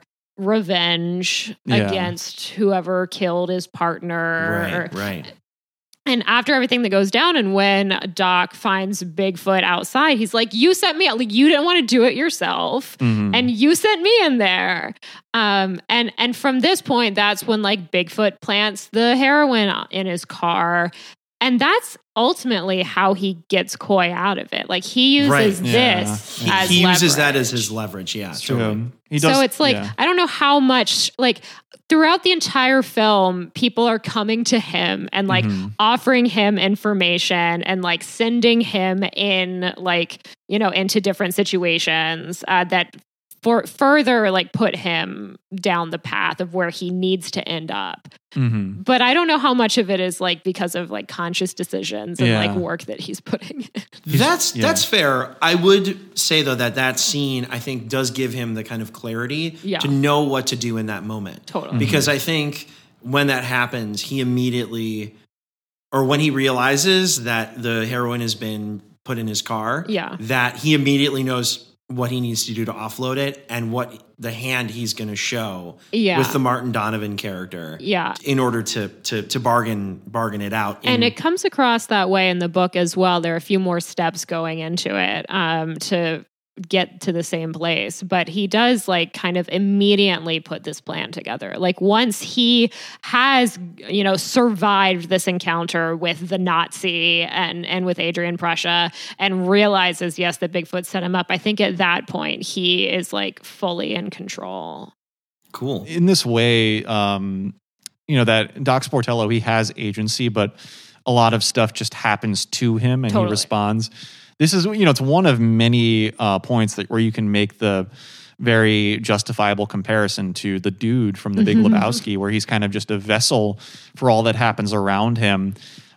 revenge yeah. against whoever killed his partner. Right, right. And after everything that goes down, and when Doc finds Bigfoot outside, he's like, you sent me out. Like, you didn't want to do it yourself. Mm-hmm. And you sent me in there. Um, and, and from this point, that's when like Bigfoot plants the heroin in his car. And that's ultimately how he gets Coy out of it. Like he uses right. this yeah. as He, he uses leverage. that as his leverage. Yeah, totally. He does, so it's like, yeah. I don't know how much, like throughout the entire film, people are coming to him and like mm-hmm. offering him information and like sending him in like, you know, into different situations uh, that for further like put him down the path of where he needs to end up. Mm-hmm. But I don't know how much of it is like because of like conscious decisions and yeah. like work that he's putting in. That's yeah. that's fair. I would say though that that scene I think does give him the kind of clarity yeah. to know what to do in that moment. Totally. Because I think when that happens, he immediately, or when he realizes that the heroin has been put in his car, yeah. that he immediately knows what he needs to do to offload it and what the hand he's going to show yeah. with the Martin Donovan character yeah. in order to to to bargain bargain it out. In, and it comes across that way in the book as well. There are a few more steps going into it um, to get to the same place, but he does like kind of immediately put this plan together. Like once he has, you know, survived this encounter with the Nazi and and with Adrian Pruscia and realizes, yes, that Bigfoot set him up, I think at that point he is like fully in control. Cool. In this way, um, you know, that Doc Sportello, he has agency, but a lot of stuff just happens to him and Totally. he responds. This is, you know, it's one of many uh, points that where you can make the very justifiable comparison to the dude from The Big Lebowski, where he's kind of just a vessel for all that happens around him.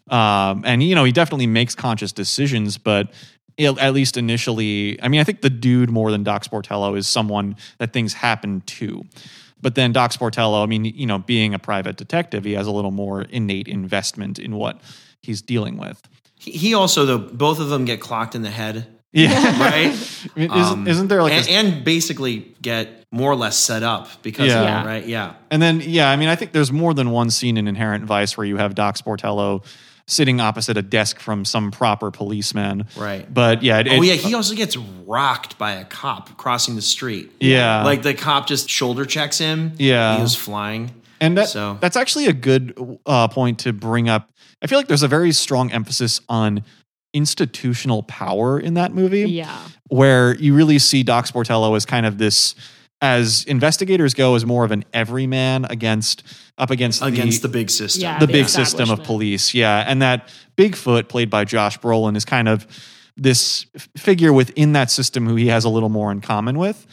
Um, and, you know, he definitely makes conscious decisions, but it, at least initially, I mean, I think the dude more than Doc Sportello is someone that things happen to. But then Doc Sportello, I mean, you know, being a private detective, he has a little more innate investment in what he's dealing with. He also, though, both of them get clocked in the head. Yeah. Right? I mean, isn't, Um, isn't there like and, a, and basically get more or less set up because Yeah. of Yeah. it, right? Yeah. and then, yeah, I mean, I think there's more than one scene in Inherent Vice where you have Doc Sportello sitting opposite a desk from some proper policeman. Right. But yeah. It, Oh, it- yeah. He also gets rocked by a cop crossing the street. Yeah. Like the cop just shoulder checks him. Yeah. He was flying. And that, So- that's actually a good uh, point to bring up. I feel like there's a very strong emphasis on institutional power in that movie. Yeah. Where you really see Doc Sportello as kind of this, as investigators go, as more of an everyman against up against Against the, the big system. Yeah. the the big system of establishment. police. Yeah. And that Bigfoot, played by Josh Brolin, is kind of this f- figure within that system who he has a little more in common with.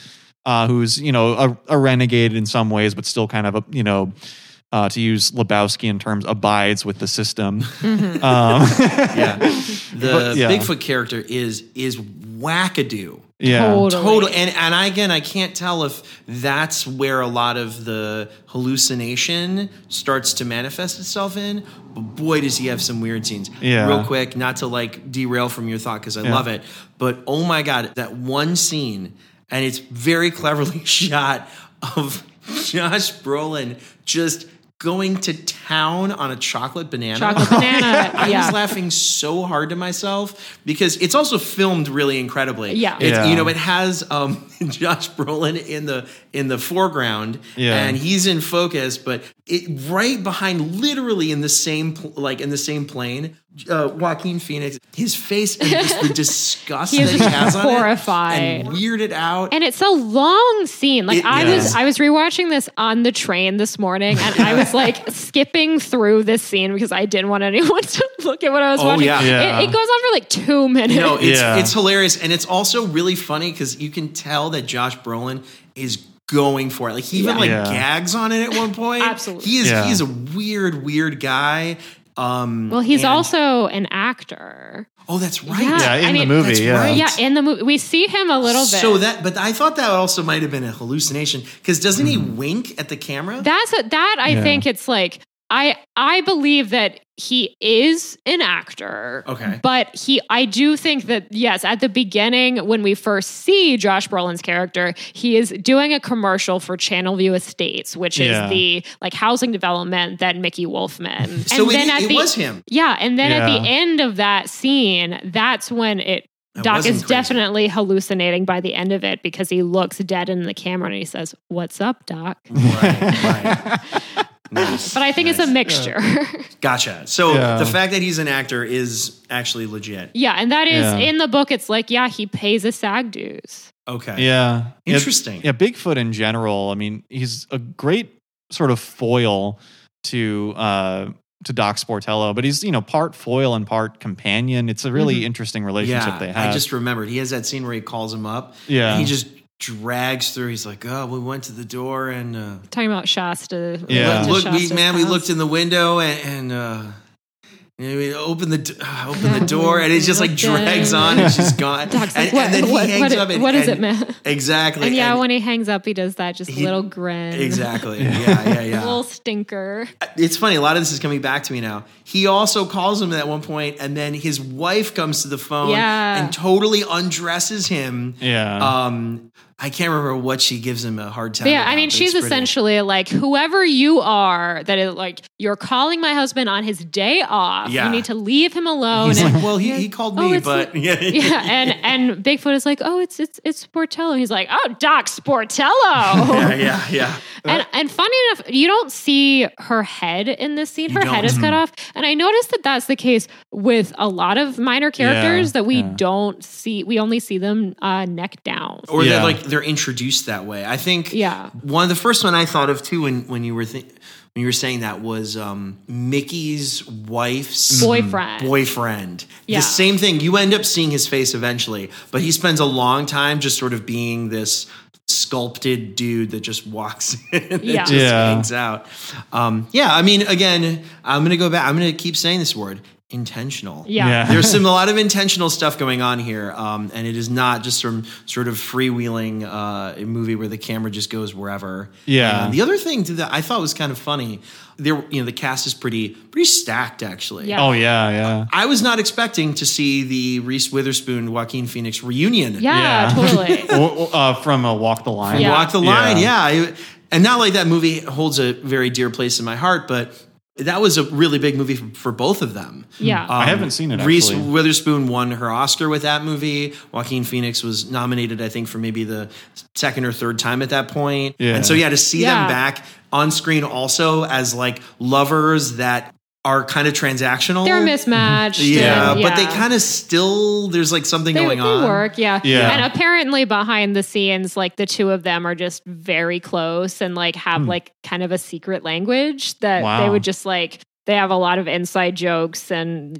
uh, who's, you know, a, a renegade in some ways, but still kind of a, you know, uh, to use Lebowski in terms, abides with the system. Mm-hmm. Um, Yeah. The But, yeah. Bigfoot character is is wackadoo. yeah. Totally. Total. And and I, again, I can't tell if that's where a lot of the hallucination starts to manifest itself in. But boy, does he have some weird scenes. Yeah. Real quick, not to like derail from your thought because I Yeah. love it. But oh my God, that one scene, and it's very cleverly shot of Josh Brolin just going to town on a chocolate banana. Chocolate banana. I yeah. was laughing so hard to myself because it's also filmed really incredibly. Yeah. It's, Yeah. you know, it has um, Josh Brolin in the in the foreground, Yeah. and he's in focus, but it right behind, literally in the same pl- like in the same plane, uh, Joaquin Phoenix, his face and just the disgust He is that he has on horrified. it, and weirded out. And it's a long scene. Like It I is. was I was rewatching this on the train this morning and I was like skipping through this scene because I didn't want anyone to look at what I was Oh, watching. yeah. Yeah. It, it goes on for like two minutes. No, it's Yeah. it's hilarious, and it's also really funny because you can tell that Josh Brolin is going for it. Like he even Yeah. like Yeah. gags on it at one point. Absolutely. he is Yeah. he is a weird weird guy. Um, Well, he's and- also an actor. oh, that's right. Yeah. Yeah, in I the mean, movie. that's Yeah. right. Yeah, in the movie we see him a little bit. So that, but I thought that also might have been a hallucination because doesn't he Mm-hmm. wink at the camera? That's a, that I Yeah. think it's like I I believe that he is an actor. Okay. But he I do think that yes, at the beginning when we first see Josh Brolin's character, he is doing a commercial for Channelview Estates, which Yeah. is the like housing development that Mickey Wolfman. So it- it was him. Yeah, and then at Yeah. the end of that scene, that's when it That Doc wasn't is crazy. definitely hallucinating by the end of it because he looks dead in the camera and he says, "What's up, Doc?" right, right. Nice. But I think it's a Nice. mixture. Gotcha. So Yeah. the fact that he's an actor is actually legit. Yeah, and that is Yeah. in the book. It's like, yeah, he pays a SAG dues. Okay. Yeah. Interesting. Yeah, Bigfoot in general, I mean, he's a great sort of foil to uh to Doc Sportello, but he's, you know, part foil and part companion. It's a really Mm-hmm. interesting relationship Yeah, they have. I just remembered he has that scene where he calls him up. Yeah. and he just drags through. He's like, "Oh, we went to the door and uh, Talking about Shasta. Yeah. to look, we, Shasta's man, we house. looked in the window and, and uh, you know, we opened the d- uh, open the door, and it just like Looked drags in. on, and she's gone. Doc's and, like, what, and then he what, hangs what, up. And, what is and- it, man? Exactly. And yeah, and- when he hangs up, he does that just He- little grin. exactly. Yeah, yeah, yeah. Little stinker. It's funny. A lot of this is coming back to me now. He also calls him at one point, and then his wife comes to the phone Yeah. and totally undresses him. yeah. Um, I can't remember what she gives him a hard time. Yeah, about, I mean, but she's it's pretty- essentially like, whoever you are, that is like, you're calling my husband on his day off. Yeah. You need to leave him alone. He's And- like, well, he, he called Oh, me, it's but the- yeah, yeah, and and Bigfoot is like, oh, it's it's it's Sportello. He's like, oh, Doc Sportello. yeah, yeah, yeah. And and funny enough, you don't see her head in this scene. You Her head don't. is cut off, and I noticed that that's the case with a lot of minor characters Yeah, that we yeah. don't see. We only see them uh, neck down. Or Yeah. they're like they're introduced that way. I think. Yeah. One of the first one I thought of too when when you were th- when you were saying that was um, Mickey's wife's Boyfriend. boyfriend. Yeah. The same thing. You end up seeing his face eventually, but he spends a long time just sort of being this sculpted dude that just walks in and Yeah. just Yeah. hangs out. Um, yeah, I mean, again, I'm gonna go back. I'm gonna keep saying this word: intentional. Yeah. Yeah. There's some a lot of intentional stuff going on here, um, and it is not just some sort of freewheeling uh, movie where the camera just goes wherever. Yeah. And the other thing too that I thought was kind of funny, there, you know, the cast is pretty pretty stacked actually. Yeah. oh yeah, yeah. I was not expecting to see the Reese Witherspoon Joaquin Phoenix reunion. Yeah, Yeah. totally. Or- uh, from a Walk the Line. Yeah. Walk the line, Yeah. yeah. I- and not like that movie holds a very dear place in my heart, but that was a really big movie for, for both of them. Yeah. Um, I haven't seen it, Reese actually. Witherspoon won her Oscar with that movie. Joaquin Phoenix was nominated, I think, for maybe the second or third time at that point. Yeah. And so, yeah, to see Yeah. them back on screen also as like lovers that are kind of transactional. They're mismatched. Yeah, and- but they yeah. kind of still, there's like something They, going they on. work, yeah. Yeah. And apparently behind the scenes, like the two of them are just very close and like have Hmm. like kind of a secret language that Wow. they would just like they have a lot of inside jokes and just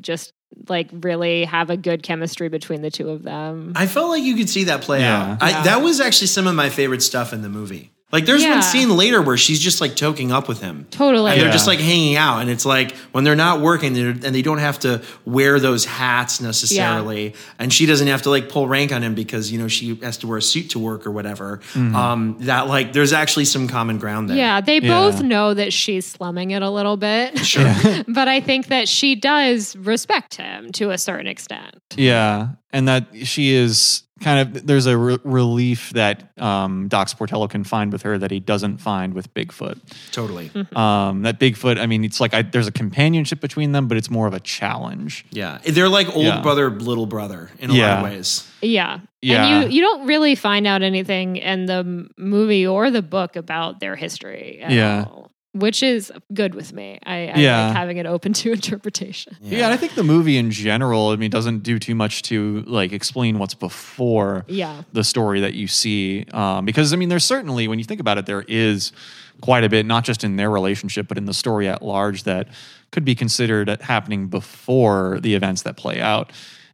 like really have a good chemistry between the two of them. I felt like you could see that play Yeah. out. I, Yeah. that was actually some of my favorite stuff in the movie. Like there's Yeah. one scene later where she's just like toking up with him. Totally. And they're Yeah. just like hanging out. And it's like when they're not working they're, and they don't have to wear those hats necessarily. And she doesn't have to like pull rank on him because, you know, she has to wear a suit to work or whatever. Mm-hmm. Um, that like there's actually some common ground there. Yeah, they Yeah. both know that she's slumming it a little bit. Sure. But I think that she does respect him to a certain extent. Yeah, and that she is kind of there's a re- relief that um, Doc Sportello can find with her that he doesn't find with Bigfoot. Totally. Um, that Bigfoot, I mean, it's like I, there's a companionship between them, but it's more of a challenge. Yeah. They're like old Yeah. brother, little brother in a lot Yeah. of ways. Yeah. Yeah. And you, you don't really find out anything in the m- movie or the book about their history at Yeah. all, which is good with me. I, I Yeah. like having it open to interpretation. Yeah. and I think the movie in general, I mean, doesn't do too much to like explain what's before Yeah. the story that you see. Um, because I mean, there's certainly, when you think about it, there is quite a bit, not just in their relationship, but in the story at large that could be considered happening before the events that play out.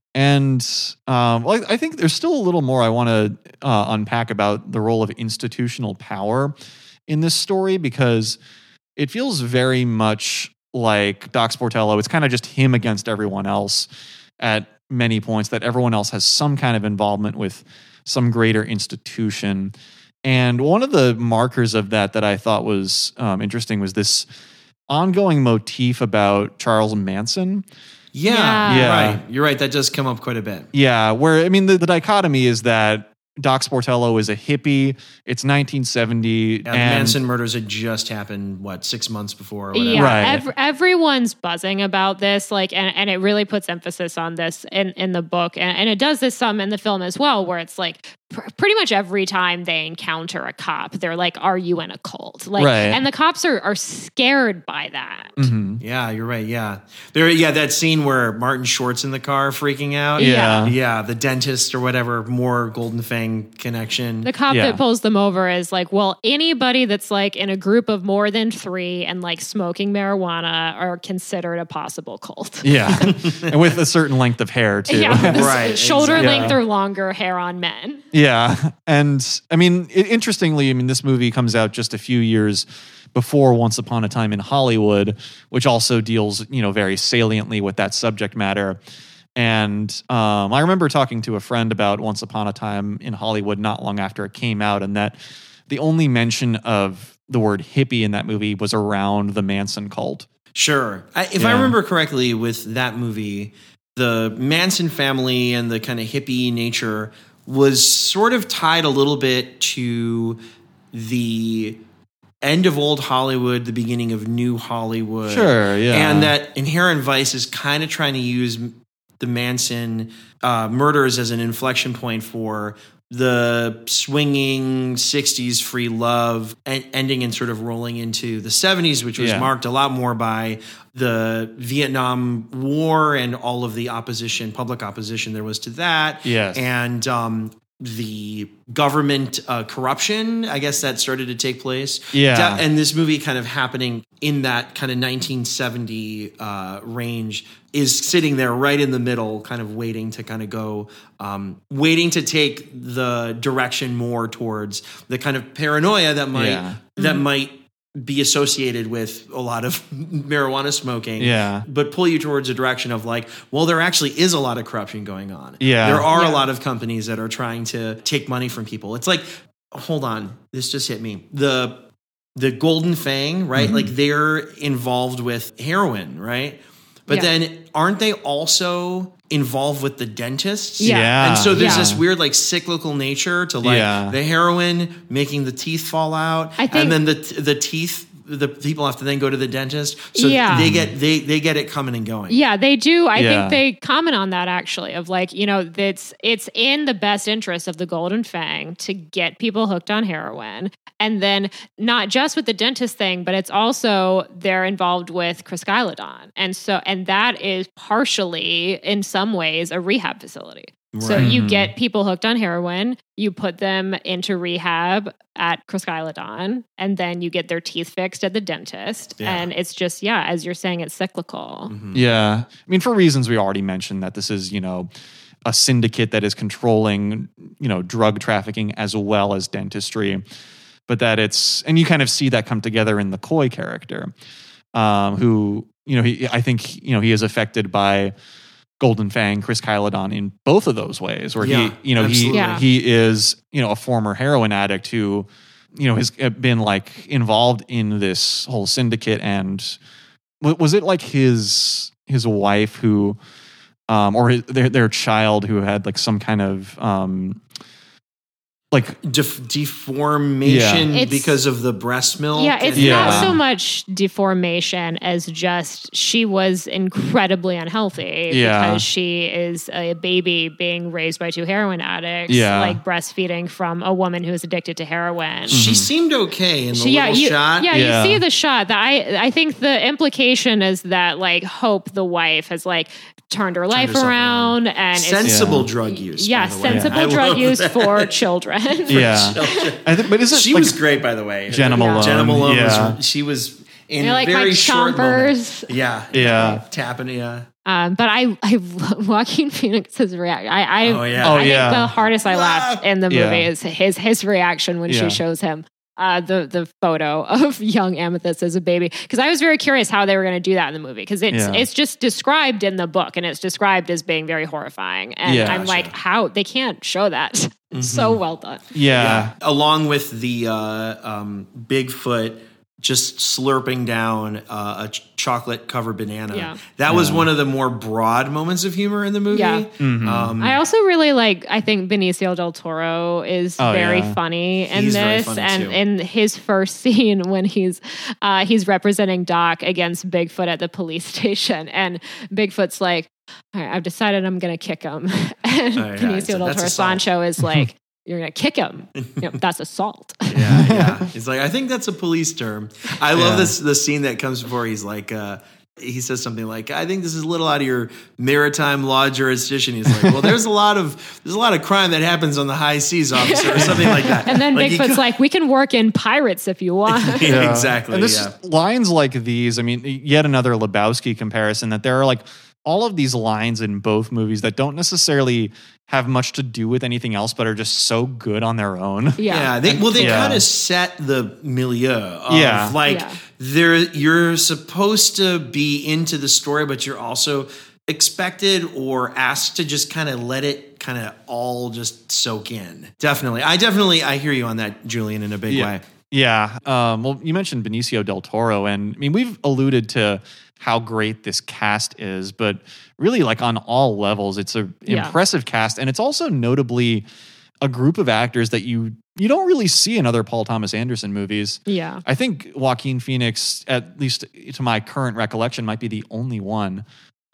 And um, well, I I think there's still a little more I want to uh, unpack about the role of institutional power in this story, because it feels very much like Doc Sportello. It's kind of just him against everyone else at many points, that everyone else has some kind of involvement with some greater institution. And one of the markers of that that I thought was um, interesting was this ongoing motif about Charles Manson. Yeah, Yeah. You're Yeah. right. You're right. That does come up quite a bit. Yeah, where, I mean, the, the dichotomy is that Doc Sportello is a hippie. It's nineteen seventy. Yeah, the and Manson murders had just happened, what, six months before or whatever. Yeah, Right. ev- everyone's buzzing about this, like, and, and it really puts emphasis on this in, in the book, and, and it does this some in the film as well, where it's like pr- pretty much every time they encounter a cop, they're like, "Are you in a cult?" Like, Right. and the cops are are scared by that. Mhm. Yeah, you're right. Yeah. There yeah, that scene where Martin Short's in the car freaking out. Yeah. Yeah, the dentist or whatever, more Golden Fang connection. The cop Yeah. that pulls them over is like, well, anybody that's like in a group of more than three and like smoking marijuana are considered a possible cult. Yeah, and with a certain length of hair too. Yeah, Right, shoulder exactly. length Yeah. or longer hair on men. Yeah, and I mean, it, interestingly, I mean, this movie comes out just a few years before Once Upon a Time in Hollywood, which also deals, you know, very saliently with that subject matter. And um, I remember talking to a friend about Once Upon a Time in Hollywood not long after it came out, and that the only mention of the word hippie in that movie was around the Manson cult. Sure. I, if I Yeah. remember correctly with that movie, the Manson family and the kind of hippie nature was sort of tied a little bit to the end of old Hollywood, the beginning of new Hollywood. Sure, yeah. And that Inherent Vice is kind of trying to use the Manson uh, murders as an inflection point for the swinging sixties free love and ending and sort of rolling into the seventies, which was Yeah. marked a lot more by the Vietnam War and all of the opposition, public opposition there was to that. Yes. And um, the government uh, corruption, I guess that started to take place. Yeah. De- and this movie kind of happening in that kind of nineteen seventy uh, range is sitting there right in the middle, kind of waiting to kind of go, um, waiting to take the direction more towards the kind of paranoia that might Yeah. that might be associated with a lot of marijuana smoking. Yeah. But pull you towards a direction of like, well, there actually is a lot of corruption going on. Yeah. There are Yeah. a lot of companies that are trying to take money from people. It's like, hold on, this just hit me. The the Golden Fang, right? Mm-hmm. Like they're involved with heroin, right? But Yeah. then aren't they also involved with the dentists? Yeah. Yeah. And so there's Yeah. this weird like cyclical nature to like Yeah. the heroin making the teeth fall out, I think- and then the the teeth the people have to then go to the dentist. So Yeah. they get they they get it coming and going. Yeah, they do. I Yeah. think they comment on that actually of like, you know, it's it's in the best interest of the Golden Fang to get people hooked on heroin. And then not just with the dentist thing, but it's also they're involved with Criskyladon. And so and that is partially in some ways a rehab facility. So Right. you Mhm. get people hooked on heroin, you put them into rehab at Criskyladon, and then you get their teeth fixed at the dentist. Yeah. And it's just, yeah, as you're saying, it's cyclical. Mhm. Yeah. I mean, for reasons we already mentioned, that this is, you know, a syndicate that is controlling, you know, drug trafficking as well as dentistry. But that it's, and you kind of see that come together in the Coy character, um, who, you know, he, I think, you know, he is affected by Golden Fang, Chris Kyladon in both of those ways, where Yeah, he, you know, absolutely. he Yeah. he is, you know, a former heroin addict who, you know, has been like involved in this whole syndicate. And wa- was it like his his wife who, um, or his, their their child who had like some kind of um, like Def- deformation It's- because of the breast milk. Yeah, it's and- Yeah. not so much deformation as just she was incredibly unhealthy Yeah. because she is a baby being raised by two heroin addicts, Yeah. like breastfeeding from a woman who is addicted to heroin. She seemed okay in the She- yeah, little you, shot. yeah, Yeah. you see the shot. That I, I think the implication is that like Hope, the wife, has like turned her life herself around, and it's Sensible Yeah. drug use. yeah, by the way. sensible I drug love use that. for children. yeah. I think, but is it She like was great, by the way. Jenna Yeah. Malone? Jenna Malone yeah. was. She was in You're like very Mike short Chompers. moment. Yeah, Yeah. tapping. Yeah. Um, but I, I Joaquin Phoenix's reaction. I, I, Oh, yeah. Oh, I yeah. think the hardest I laughed in the movie Yeah. is his his reaction when Yeah. she shows him uh, the the photo of young Amethyst as a baby. Because I was very curious how they were going to do that in the movie. Because it's Yeah. it's just described in the book, and it's described as being very horrifying. And Yeah. I'm like, how they can't show that? So well done. yeah. Along with the uh, um, Bigfoot just slurping down uh, a ch- chocolate covered banana. Yeah. That was Yeah. one of the more broad moments of humor in the movie. Yeah. Mhm. Um, I also really like, I think Benicio del Toro is Oh, very yeah. funny in He's very this. funny, and too. in his first scene when he's uh, he's representing Doc against Bigfoot at the police station. And Bigfoot's like, all right, I've decided I'm going to kick him. And Oh, yeah, Benicio it's- del that's Toro assault. Sancho is like, you're going to kick him. You know, that's assault. yeah, yeah. He's like, I think that's a police term. I love Yeah. this the scene that comes before. He's like, uh, he says something like, I think this is a little out of your maritime law jurisdiction. He's like, well, there's a lot of there's a lot of crime that happens on the high seas, officer, or something like that. And then Like, he Bigfoot's co- like, we can work in pirates if you want. Yeah, exactly. And this yeah. lines like these, I mean, yet another Lebowski comparison, that there are like all of these lines in both movies that don't necessarily have much to do with anything else, but are just so good on their own. Yeah. Yeah, they, well, they Yeah. kind of set the milieu of Yeah. like Yeah. there you're supposed to be into the story, but you're also expected or asked to just kind of let it kind of all just soak in. Definitely, I definitely I hear you on that, Julian, in a big Yeah. way. Yeah. Um, well, you mentioned Benicio del Toro, and I mean, we've alluded to how great this cast is, but really, like on all levels, it's a Yeah. impressive cast, and it's also notably a group of actors that you you don't really see in other Paul Thomas Anderson movies. Yeah. I think Joaquin Phoenix, at least to my current recollection, might be the only one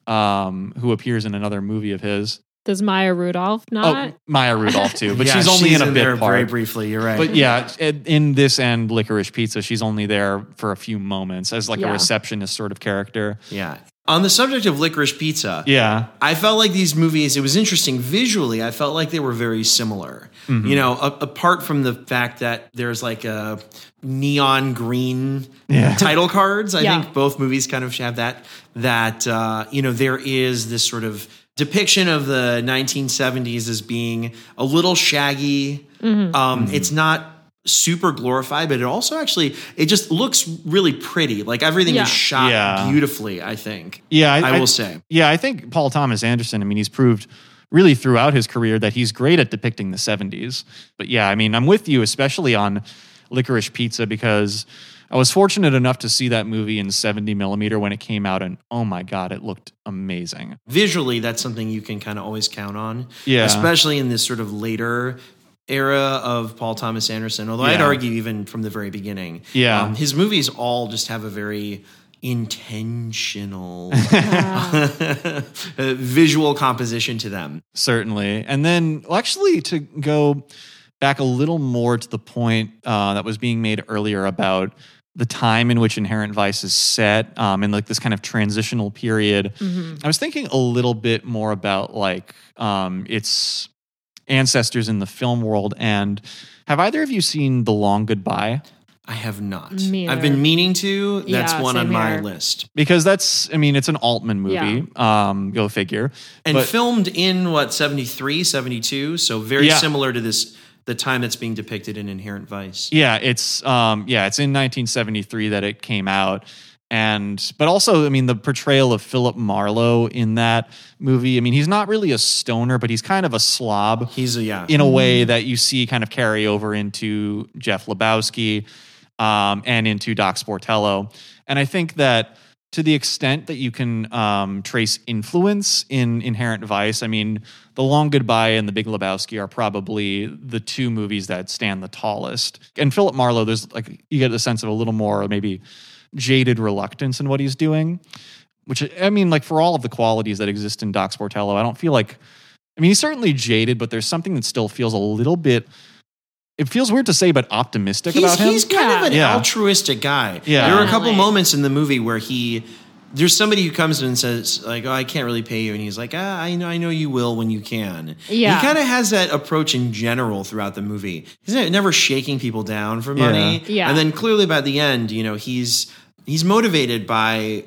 um, who appears in another movie of his. Does Maya Rudolph not? Oh, Maya Rudolph too, but Yeah, she's only in a there bit very part. briefly. You're right. But yeah, in in this and Licorice Pizza, she's only there for a few moments as like Yeah. a receptionist sort of character. yeah. On the subject of Licorice Pizza, Yeah. I felt like these movies, it was interesting visually. I felt like they were very similar. Mm-hmm. You know, a, apart from the fact that there's like a neon green Yeah. title cards. I Yeah. think both movies kind of have that, that, uh, you know, there is this sort of depiction of the nineteen seventies as being a little shaggy. Mm-hmm. Um, It's not super glorified, but it also actually, it just looks really pretty. Like everything Yeah. is shot Yeah. beautifully, I think. Yeah, I will say. Yeah, I think Paul Thomas Anderson, I mean, he's proved really throughout his career that he's great at depicting the seventies. But yeah, I mean, I'm with you, especially on Licorice Pizza, because I was fortunate enough to see that movie in seventy millimeter when it came out, and oh my God, it looked amazing. Visually, that's something you can kind of always count on. Yeah. Especially in this sort of later era of Paul Thomas Anderson. Although I'd Yeah. argue even from the very beginning. Yeah. Um, his movies all just have a very intentional uh, visual composition to them. Certainly. And then, well, actually, to go back a little more to the point uh, that was being made earlier about the time in which Inherent Vice is set, um, in like this kind of transitional period. Mhm. I was thinking a little bit more about like um, its ancestors in the film world. And have either of you seen The Long Goodbye? I have not. Me I've either. been meaning to. That's Yeah, one on same my here. list. Because that's, I mean, it's an Altman movie. Um, go figure. And But- filmed in what, seventy-three, seventy-two? So very Yeah. similar to this, the time that's being depicted in Inherent Vice. Yeah, it's um, yeah, it's in nineteen seventy-three that it came out. And but also, I mean, the portrayal of Philip Marlowe in that movie. I mean, he's not really a stoner, but he's kind of a slob He's a, yeah. in a way that you see kind of carry over into Jeff Lebowski um, and into Doc Sportello. And I think that to the extent that you can um, trace influence in Inherent Vice, I mean, The Long Goodbye and The Big Lebowski are probably the two movies that stand the tallest. And Philip Marlowe, there's like, you get a sense of a little more maybe jaded reluctance in what he's doing, which, I mean, like for all of the qualities that exist in Doc Sportello, I don't feel like, I mean, he's certainly jaded, but there's something that still feels a little bit, it feels weird to say, but optimistic He's, about him. he's kind Yeah. of an Yeah. altruistic guy. Yeah. There are a couple Definitely. moments in the movie where he, there's somebody who comes in and says like, "Oh, I can't really pay you," and he's like, "Ah, I know, I know you will when you can." Yeah. He kind of has that approach in general throughout the movie. He's never shaking people down for money. Yeah. Yeah. And then clearly by the end, you know, he's he's motivated by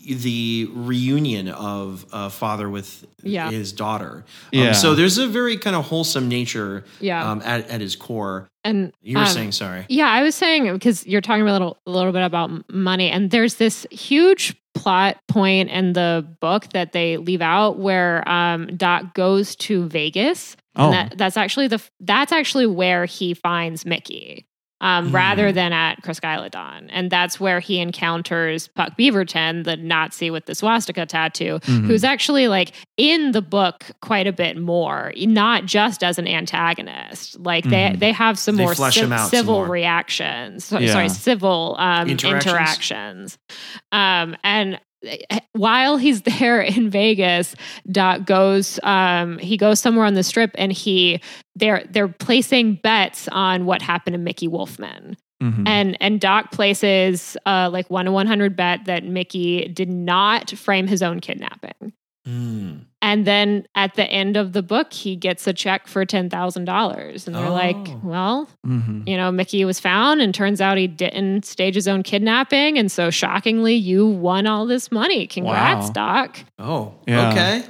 the reunion of a father with Yeah. his daughter. Yeah. Um, so there's a very kind of wholesome nature Yeah. um, at, at his core. And You were um, saying, sorry. Yeah, I was saying because you're talking a little, a little bit about m- money, and there's this huge plot point in the book that they leave out where um, Doc goes to Vegas, Oh. and that, that's actually the that's actually where he finds Mickey. Um, Mm. rather than at Crescalidon. And that's where he encounters Puck Beaverton, the Nazi with the swastika tattoo, Mhm. who's actually like in the book quite a bit more, not just as an antagonist. Like they Mhm. they have some They more flesh civ- him out some civil more. reactions. So- Yeah. Sorry, civil um, Interactions? interactions. Um, and while he's there in Vegas, Doc goes um he goes somewhere on the strip and he they're they're placing bets on what happened to Mickey Wolfman. Mhm. And and Doc places uh like one to one hundred bet that Mickey did not frame his own kidnapping. Mm. And then at the end of the book, he gets a check for ten thousand dollars. And they're Oh. like, well, Mhm. you know, Mickey was found and turns out he didn't stage his own kidnapping. And so shockingly, you won all this money. Congrats, Wow. Doc. Oh, Yeah. okay.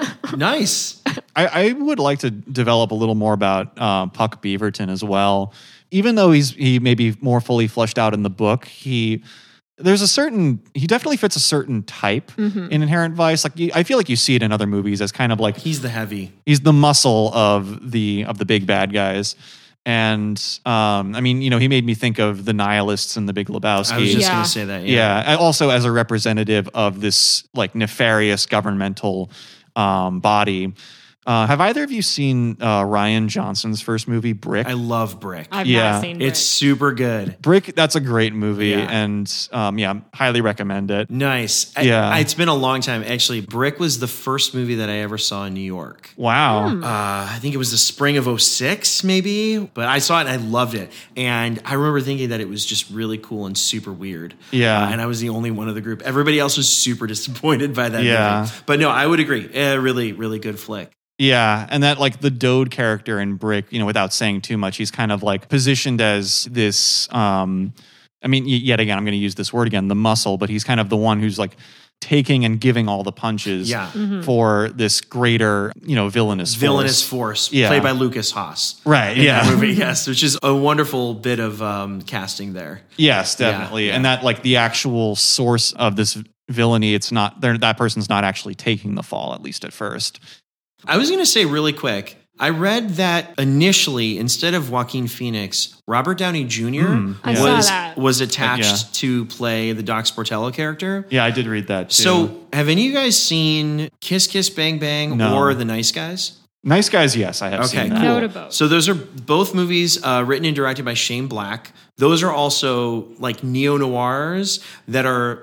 Nice. I, I would like to develop a little more about uh, Puck Beaverton as well. Even though he's he may be more fully fleshed out in the book, he there's a certain he definitely fits a certain type Mhm. in Inherent Vice. Like you, I feel like you see it in other movies as kind of like He's the heavy. he's the muscle of the of the big bad guys. And um, I mean, you know, he made me think of the nihilists in The Big Lebowski. I was just Yeah. going to say that. Yeah. Yeah. and also as a representative of this like nefarious governmental um, body. Uh, have either of you seen uh, Ryan Johnson's first movie, Brick? I love Brick. I've Yeah. not seen It's Brick. super good. Brick, that's a great movie, Yeah. and um, yeah, highly recommend it. Nice. I- Yeah. I, it's been a long time. Actually, Brick was the first movie that I ever saw in New York. Wow. Hmm. Uh, I think it was the spring of oh six, maybe. But I saw it and I loved it. And I remember thinking that it was just really cool and super weird. Yeah. Uh, and I was the only one of the group. Everybody else was super disappointed by that Yeah. movie. But no, I would agree. A really, really good flick. Yeah, and that like the Dode character in Brick, you know, without saying too much, he's kind of like positioned as this. Um, I mean, y- yet again, I'm going to use this word again, the muscle, but he's kind of the one who's like taking and giving all the punches Yeah. Mm-hmm. for this greater, you know, villainous Villainous force. Force, Yeah. played by Lucas Haas. Right. In Yeah. that movie, yes, which is a wonderful bit of um, casting there. Yes, definitely. Yeah, And yeah. that like the actual source of this villainy, it's not they're, that person's not actually taking the fall, at least at first. I was going to say really quick. I read that initially, instead of Joaquin Phoenix, Robert Downey Junior Hmm, I yeah. saw was that. was attached Yeah. to play the Doc Sportello character. Yeah, I did read that too. So, have any of you guys seen Kiss Kiss Bang Bang No. or The Nice Guys? Nice Guys, yes, I have Okay, seen cool. that. No to both. So those are both movies uh, written and directed by Shane Black. Those are also like neo noirs that are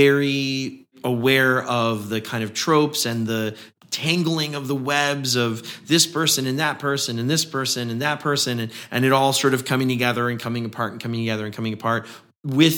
very aware of the kind of tropes and the tangling of the webs of this person and that person and this person and that person and, and it all sort of coming together and coming apart and coming together and coming apart with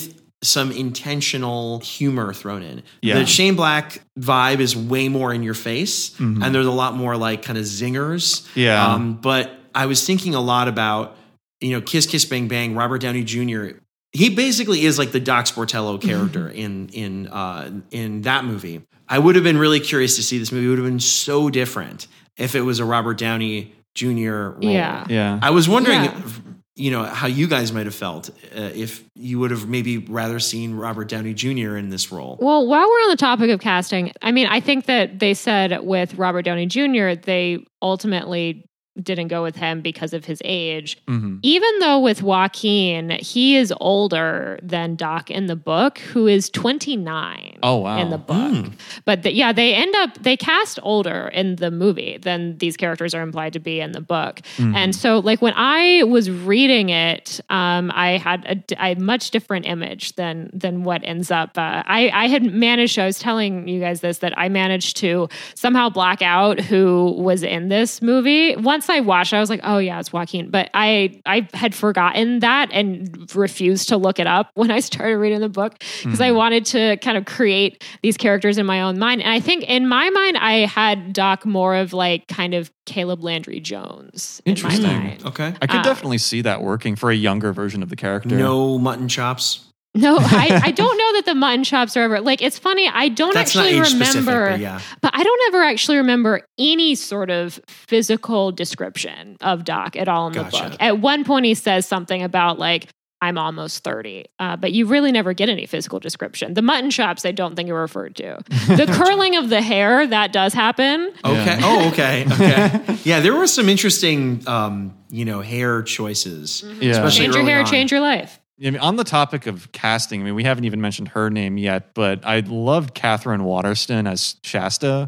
some intentional humor thrown in. Yeah. The Shane Black vibe is way more in your face, Mhm. and there's a lot more like kind of zingers. Yeah. Um, but I was thinking a lot about, you know, Kiss Kiss Bang Bang, Robert Downey Junior He basically is like the Doc Sportello character in in uh, in that movie. I would have been really curious to see this movie. It would have been so different if it was a Robert Downey Junior role. Yeah. Yeah. I was wondering, Yeah. if, you know, how you guys might have felt uh, if you would have maybe rather seen Robert Downey Junior in this role. Well, while we're on the topic of casting, I mean, I think that they said with Robert Downey Junior, they ultimately didn't go with him because of his age. Mhm. Even though with Joaquin, he is older than Doc in the book, who is twenty-nine Oh, wow. in the book. But the, yeah, they end up, they cast older in the movie than these characters are implied to be in the book. Mhm. And so, like, when I was reading it, um, I had a, d- a much different image than than what ends up. Uh, I, I had managed, I was telling you guys this, that I managed to somehow black out who was in this movie. Once I watched it, I was like, oh yeah, it's Joaquin. But I, I had forgotten that and refused to look it up when I started reading the book because I wanted to kind of create these characters in my own mind. And I think in my mind, I had Doc more of like kind of Caleb Landry Jones in my Interesting. mind. Okay. I could Uh, definitely see that working for a younger version of the character. No mutton chops. No, I, I don't know that the mutton chops are ever like. It's funny. I don't That's actually not age specific, remember, but yeah. but I don't ever actually remember any sort of physical description of Doc at all in the Gotcha. book. At one point, he says something about like, I'm almost thirty, uh, but you really never get any physical description. The mutton chops, I don't think are referred to. The curling of the hair, that does happen. Okay. Yeah. Oh, okay. Okay. Yeah, there were some interesting, um, you know, hair choices. Yeah. Especially Change your early hair, on. change your life. I mean, on the topic of casting, I mean, we haven't even mentioned her name yet, but I loved Catherine Waterston as Shasta.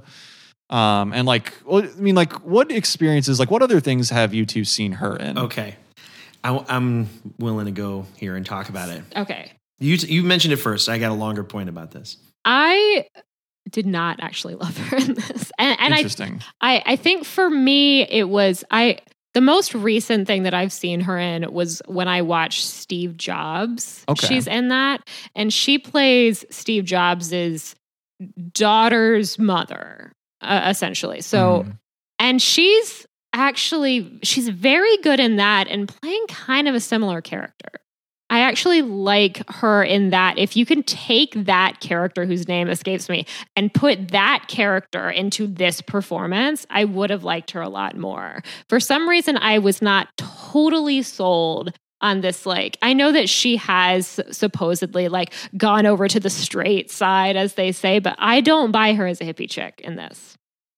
Um, and like, well, I mean, like, what experiences, like, what other things have you two seen her in? Okay. I, I'm willing to go here and talk about it. Okay. You you mentioned it first. I got a longer point about this. I did not actually love her in this. And, and I Interesting. I, I think for me, it was I. The most recent thing that I've seen her in was when I watched Steve Jobs. Okay. She's in that, and she plays Steve Jobs's daughter's mother, uh, essentially. So, Mhm. and she's actually she's very good in that, and playing kind of a similar character. I actually like her in that. If you can take that character whose name escapes me and put that character into this performance, I would have liked her a lot more. For some reason, I was not totally sold on this. Like, I know that she has supposedly like gone over to the straight side, as they say, but I don't buy her as a hippie chick in this.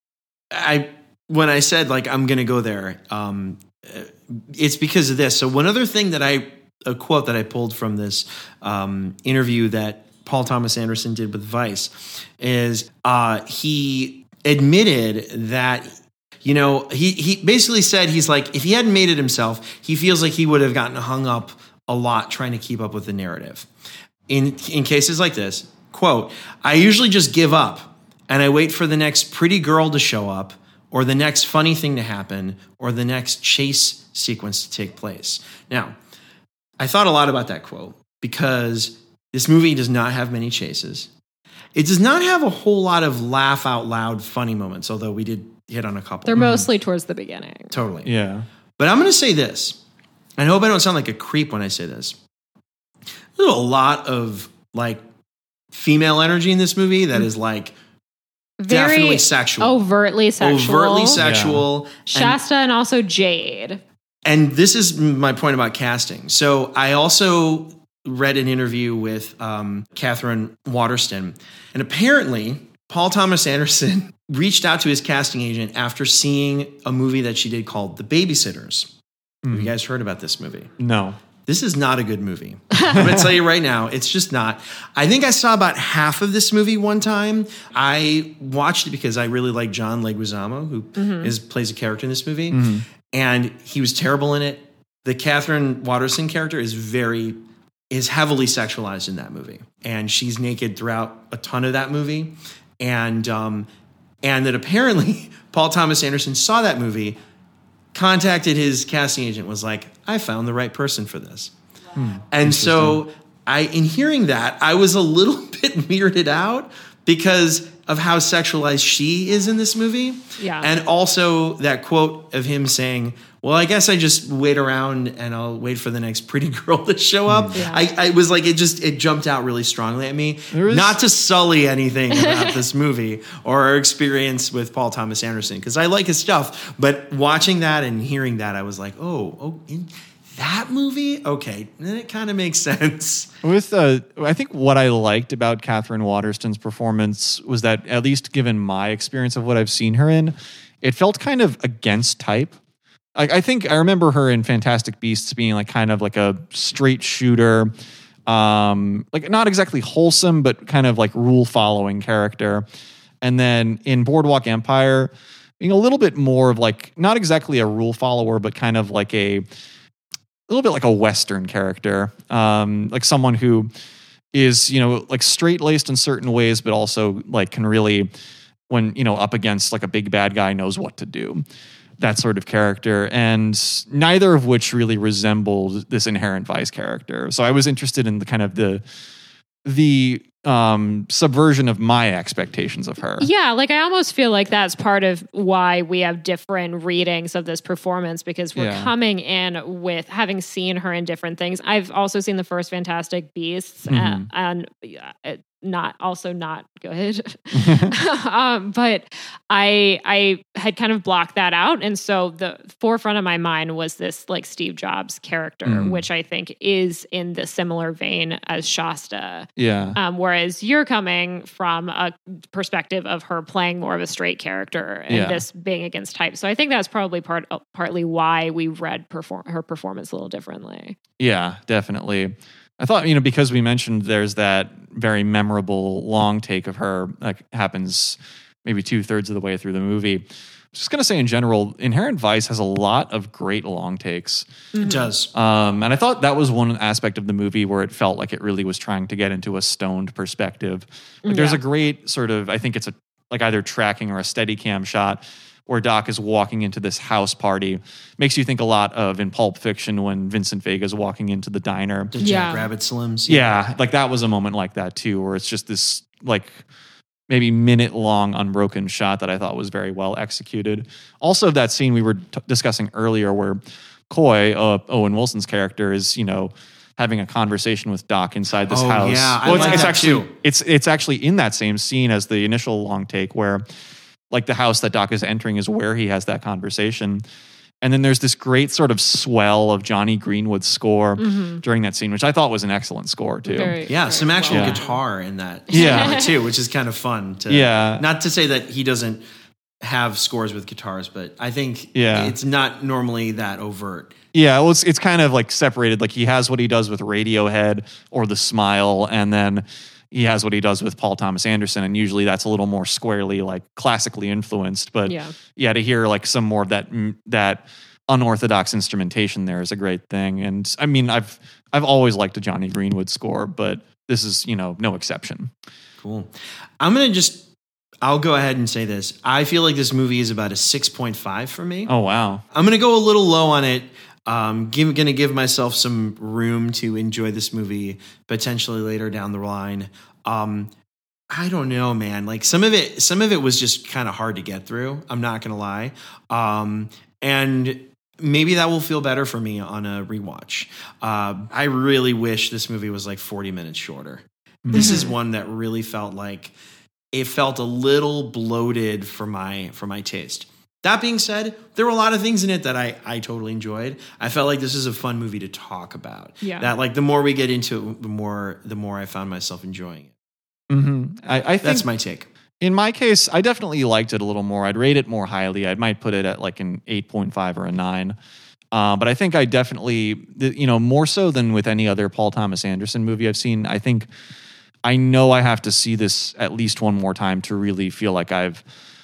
I when I said like I'm going to go there, um, uh, it's because of this. So one other thing that I a quote that I pulled from this um, interview that Paul Thomas Anderson did with Vice is uh, he admitted that, you know, he, he basically said he's like, if he hadn't made it himself, he feels like he would have gotten hung up a lot trying to keep up with the narrative. In, in cases like this, quote, I usually just give up and I wait for the next pretty girl to show up or the next funny thing to happen or the next chase sequence to take place. Now, I thought a lot about that quote because this movie does not have many chases. It does not have a whole lot of laugh out loud funny moments, although we did hit on a couple. They're mostly towards the beginning. Totally. Yeah. But I'm going to say this. I hope I don't sound like a creep when I say this. There's a lot of like female energy in this movie that is like Very definitely sexual. overtly sexual. Overtly sexual. And- Shasta and also Jade. And this is my point about casting. So I also read an interview with um, Catherine Waterston. And apparently, Paul Thomas Anderson reached out to his casting agent after seeing a movie that she did called The Babysitters. Have you guys heard about this movie? No. This is not a good movie. I'm going to tell you right now, it's just not. I think I saw about half of this movie one time. I watched it because I really like John Leguizamo, who is plays a character in this movie. Mhm. And he was terrible in it. The Catherine Waterston character is very, is heavily sexualized in that movie. And she's naked throughout a ton of that movie. And, um, and that apparently Paul Thomas Anderson saw that movie, contacted his casting agent, was like, I found the right person for this. And so I in hearing that, I was a little bit weirded out because of how sexualized she is in this movie. Yeah. And also that quote of him saying, well, I guess I just wait around and I'll wait for the next pretty girl to show up. Yeah. I, I was like, it just, it jumped out really strongly at me. There is- Not to sully anything about this movie or our experience with Paul Thomas Anderson, because I like his stuff. But watching that and hearing that, I was like, oh, oh, in that movie? Okay, then it kind of makes sense. With uh, I think what I liked about Catherine Waterston's performance was that, at least given my experience of what I've seen her in, it felt kind of against type. Like, I think I remember her in Fantastic Beasts being like kind of like a straight shooter, um, like not exactly wholesome, but kind of like rule following character. And then in Boardwalk Empire, being a little bit more of like not exactly a rule follower, but kind of like a a little bit like a Western character, um, like someone who is, you know, like straight laced in certain ways, but also like can really, when, you know, up against like a big bad guy, knows what to do. That sort of character. And neither of which really resembled this Inherent Vice character. So I was interested in the kind of the, the, um, subversion of my expectations of her. Yeah, like I almost feel like that's part of why we have different readings of this performance, because we're Yeah. coming in with having seen her in different things. I've also seen the first Fantastic Beasts, Mhm. uh, and uh, it- not also not good. um, but I I had kind of blocked that out, and so the forefront of my mind was this like Steve Jobs character, Mm. which I think is in the similar vein as Shasta. Yeah. Um, whereas you're coming from a perspective of her playing more of a straight character and Yeah. this being against type. So I think that's probably part uh, partly why we read perform- her performance a little differently. Yeah, definitely. I thought, you know, because we mentioned there's that very memorable long take of her that happens maybe two thirds of the way through the movie. I was just going to say in general, Inherent Vice has a lot of great long takes. It does. Um, and I thought that was one aspect of the movie where it felt like it really was trying to get into a stoned perspective. Like there's Yeah. a great sort of, I think it's a like either tracking or a steady cam shot where Doc is walking into this house party. Makes you think a lot of in Pulp Fiction when Vincent Vega's walking into the diner. The Yeah. Jackrabbit Slims. Yeah, like that was a moment like that too, where it's just this like maybe minute long unbroken shot that I thought was very well executed. Also, that scene we were t- discussing earlier where Coy, uh, Owen Wilson's character, is, you know, having a conversation with Doc inside this Oh, house. yeah, I well, it's, like it's that actually too. it's it's actually in that same scene as the initial long take where like the house that Doc is entering is where he has that conversation. And then there's this great sort of swell of Johnny Greenwood's score during that scene, which I thought was an excellent score too. Very- Yeah, very some actual well Yeah. guitar in that Yeah. score, too, which is kind of fun. To, Yeah. Not to say that he doesn't have scores with guitars, but I think Yeah. it's not normally that overt. Yeah, well, it's it's kind of like separated. Like he has what he does with Radiohead or The Smile, and then he has what he does with Paul Thomas Anderson, and usually that's a little more squarely like classically influenced. But Yeah. yeah, to hear like some more of that mm, that unorthodox instrumentation there is a great thing. And I mean, I've I've always liked a Johnny Greenwood score, but this is, you know, no exception. Cool. I'm going to just, I'll go ahead and say this. I feel like this movie is about a six point five for me. Oh wow, I'm going to go a little low on it. Um, give, going to give myself some room to enjoy this movie potentially later down the line. Um, I don't know, man. Like some of it, some of it was just kind of hard to get through. I'm not going to lie. Um, and maybe that will feel better for me on a rewatch. Uh, I really wish this movie was like forty minutes shorter. This is one that really felt like it felt a little bloated for my for my taste. That being said, there were a lot of things in it that I, I totally enjoyed. I felt like this is a fun movie to talk about. Yeah. That like the more we get into it, the more the more I found myself enjoying it. mm-hmm. I, I think That's my take. in my case, I definitely liked it a little more. I'd rate it more highly. I might put it at like an eight point five or a nine. Uh, but I think I definitely, you know, more so than with any other Paul Thomas Anderson movie I've seen, I think I know I have to see this at least one more time to really feel like I've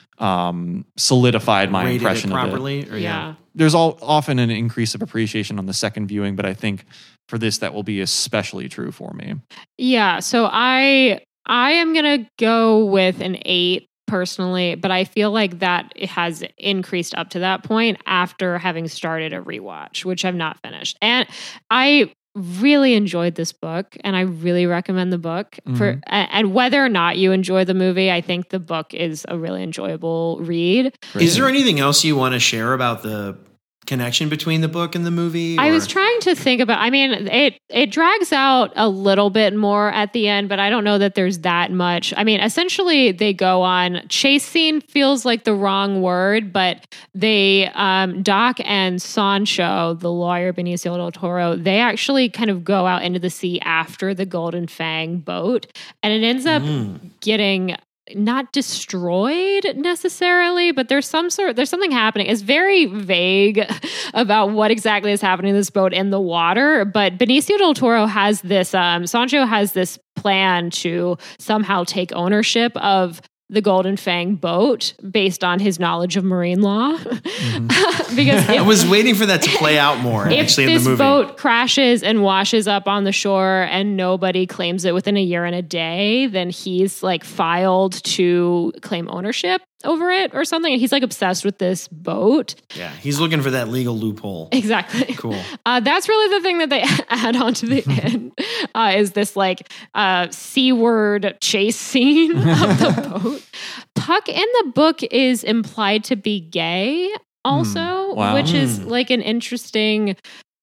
um, solidified my Rated impression it of it. properly. Or Yeah. There's all, often an increase of appreciation on the second viewing, but I think for this, that will be especially true for me. Yeah. So I I am gonna go with an eight personally, but I feel like that it has increased up to that point after having started a rewatch, which I've not finished. And I really enjoyed this book, and I really recommend the book. For Mhm. a- and whether or not you enjoy the movie, I think the book is a really enjoyable read. Is there anything else you want to share about the connection between the book and the movie? I or- was trying to think about. I mean, it it drags out a little bit more at the end, but I don't know that there's that much. I mean, essentially, they go on chase scene feels like the wrong word, but they um, Doc and Sancho, the lawyer Benicio del Toro, they actually kind of go out into the sea after the Golden Fang boat, and it ends up Mm. getting not destroyed necessarily, but there's some sort there's something happening. It's very vague about what exactly is happening to this boat in the water, but Benicio del Toro has this um Sancho has this plan to somehow take ownership of the Golden Fang boat based on his knowledge of marine law. Mm-hmm. Because I if, was waiting for that to play out more, if actually, in this the movie. boat crashes and washes up on the shore and nobody claims it within a year and a day, then he's like filed to claim ownership over it or something. And he's like obsessed with this boat. Yeah, he's looking for that legal loophole. Exactly. Cool. Uh, that's really the thing that they add on to the end uh, is this like uh, C-word chase scene of the boat. Puck in the book is implied to be gay also, Mm, wow. which is Mm. like an interesting,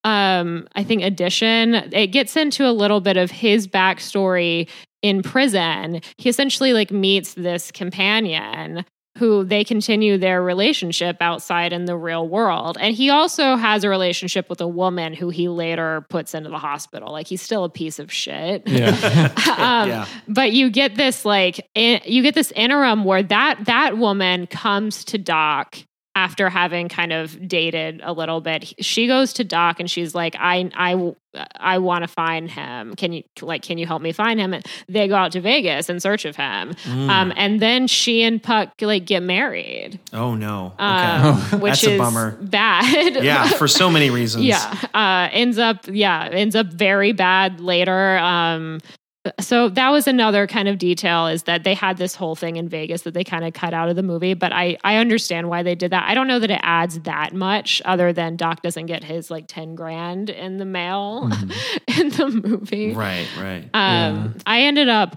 um, I think, addition. It gets into a little bit of his backstory in prison. He essentially like meets this companion who they continue their relationship outside in the real world. And he also has a relationship with a woman who he later puts into the hospital. Like he's still a piece of shit. Yeah. um, Yeah. But you get this like in, you get this interim where that that woman comes to Doc after having kind of dated a little bit. She goes to Doc and she's like, I I I want to find him. Can you like can you help me find him? And they go out to Vegas in search of him. Mm. Um, and then she and Puck like get married. Oh, no. Okay. Um, which That's a is bummer. bad. Yeah, for so many reasons. Yeah. Uh, ends up, yeah, ends up very bad later. Um, so that was another kind of detail is that they had this whole thing in Vegas that they kind of cut out of the movie. But I, I understand why they did that. I don't know that it adds that much other than Doc doesn't get his like ten grand in the mail Mm-hmm. in the movie. Right, right. Um, I ended up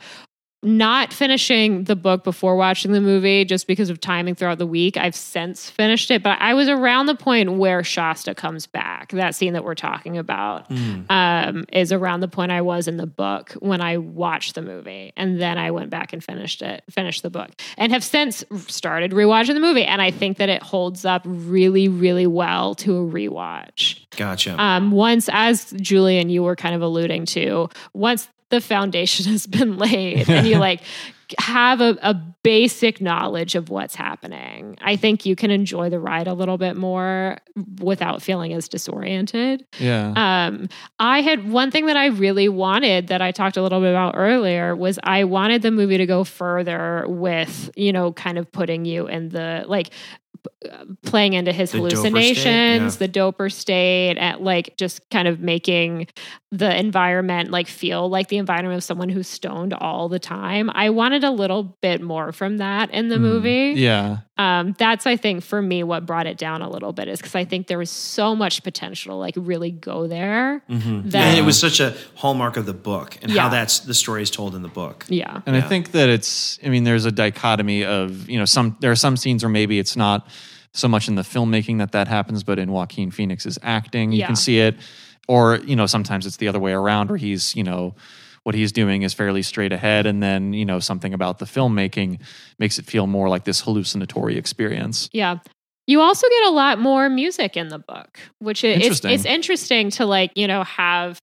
not finishing the book before watching the movie just because of timing throughout the week. I've since finished it, but I was around the point where Shasta comes back. That scene that we're talking about Mm. um, is around the point I was in the book when I watched the movie. And then I went back and finished it, finished the book, and have since started rewatching the movie. And I think that it holds up really, really well to a rewatch. Gotcha. Um, once, as Julian, you were kind of alluding to, once the foundation has been laid and you like have a, a basic knowledge of what's happening, I think you can enjoy the ride a little bit more without feeling as disoriented. Yeah. Um, I had one thing that I really wanted that I talked a little bit about earlier was I wanted the movie to go further with, you know, kind of putting you in the like p- playing into his The doper state, hallucinations, yeah. the doper state, and like just kind of making the environment like feel like the environment of someone who's stoned all the time. I wanted a little bit more from that in the Mm, movie. Yeah. Um, that's, I think, for me, what brought it down a little bit is because I think there was so much potential to like really go there. Mhm. that- And it was such a hallmark of the book and Yeah. how that's the story is told in the book. Yeah. And Yeah. I think that it's, I mean, there's a dichotomy of, you know, some, there are some scenes where maybe it's not so much in the filmmaking that that happens, but in Joaquin Phoenix's acting, you Yeah. can see it. Or, you know, sometimes it's the other way around where he's, you know, what he's doing is fairly straight ahead. And then, you know, something about the filmmaking makes it feel more like this hallucinatory experience. Yeah. You also get a lot more music in the book, which is it's, Interesting. it's interesting to like, you know, have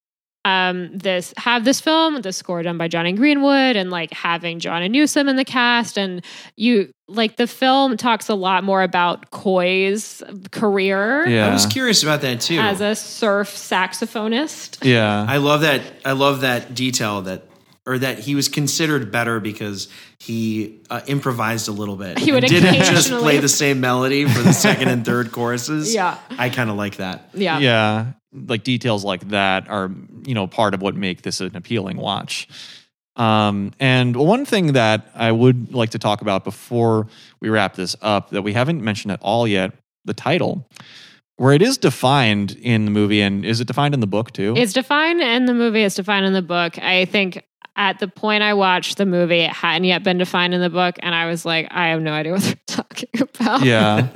um this have this film, the score done by Johnny Greenwood, and like having John and Newsom in the cast. And you like the film talks a lot more about Coy's career Yeah. I was curious about that too. as a surf saxophonist. Yeah. I love that. I love that detail that, or that he was considered better because he uh, improvised a little bit. He would and didn't just occasionally- play the same melody for the second and third choruses. Yeah. I kind of like that. Yeah. yeah. Like details like that are, you know, part of what make this an appealing watch. Um, and one thing that I would like to talk about before we wrap this up that we haven't mentioned at all yet, the title. where it is defined in the movie, and is it defined in the book too? It's defined in the movie. It's defined in the book. I think at the point I watched the movie, it hadn't yet been defined in the book, and I was like, I have no idea what they're talking about. Yeah.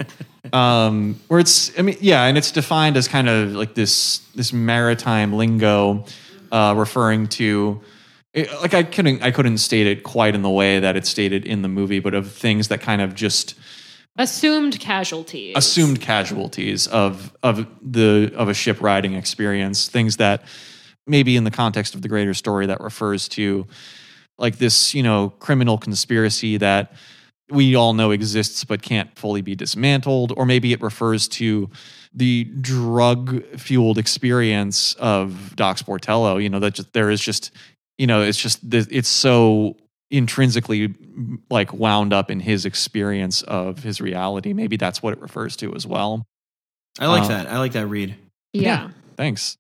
um, where it's, I mean, yeah, and it's defined as kind of like this this maritime lingo, uh, referring to, it, like I couldn't I couldn't state it quite in the way that it's stated in the movie, but of things that kind of just assumed casualties, assumed casualties of of the of a ship riding experience, things that maybe in the context of the greater story that refers to like this, you know, criminal conspiracy that we all know exists but can't fully be dismantled, or maybe it refers to the drug-fueled experience of Doc Sportello, you know, that just, there is just, you know, it's just, it's so intrinsically like wound up in his experience of his reality. Maybe that's what it refers to as well. I like uh, that. I like that read. Yeah. yeah thanks.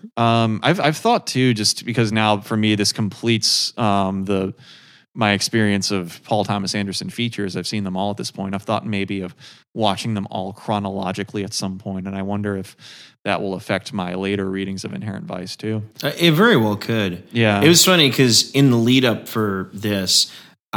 Um, I've I've thought too, just because now for me this completes um, the my experience of Paul Thomas Anderson features. I've seen them all at this point. I've thought maybe of watching them all chronologically at some point, and I wonder if that will affect my later readings of Inherent Vice too. Uh, it very well could. Yeah, it was funny because in the lead up for this,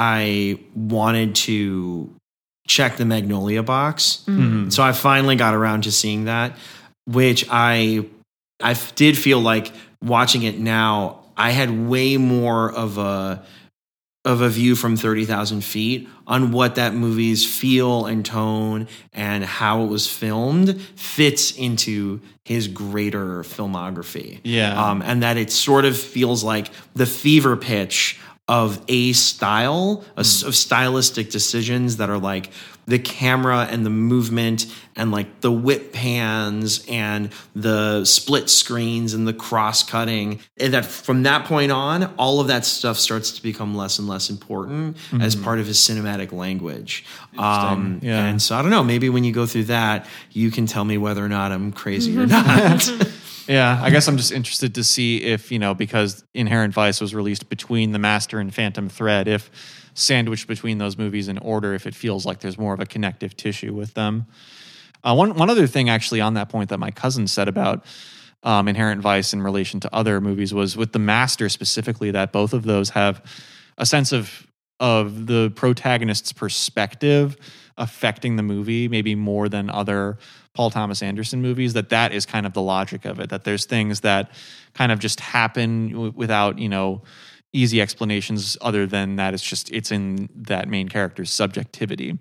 I wanted to check the Magnolia box, Mm-hmm. so I finally got around to seeing that, which I. I did feel like watching it now, I had way more of a of a view from thirty thousand feet on what that movie's feel and tone and how it was filmed fits into his greater filmography. Yeah. Um, and that it sort of feels like the fever pitch of a style, a, Mm. of stylistic decisions that are like the camera and the movement and like the whip pans and the split screens and the cross cutting. And that from that point on, all of that stuff starts to become less and less important mm-hmm. as part of his cinematic language. Um, yeah. And so I don't know, maybe when you go through that, you can tell me whether or not I'm crazy or not. Yeah, I guess I'm just interested to see if, you know, because Inherent Vice was released between The Master and Phantom Thread, if sandwiched between those movies in order, if it feels like there's more of a connective tissue with them. Uh, one one other thing actually on that point that my cousin said about um, Inherent Vice in relation to other movies was with The Master specifically, that both of those have a sense of of the protagonist's perspective affecting the movie maybe more than other Paul Thomas Anderson movies, that that is kind of the logic of it, that there's things that kind of just happen w- without, you know, easy explanations other than that it's just, it's in that main character's subjectivity.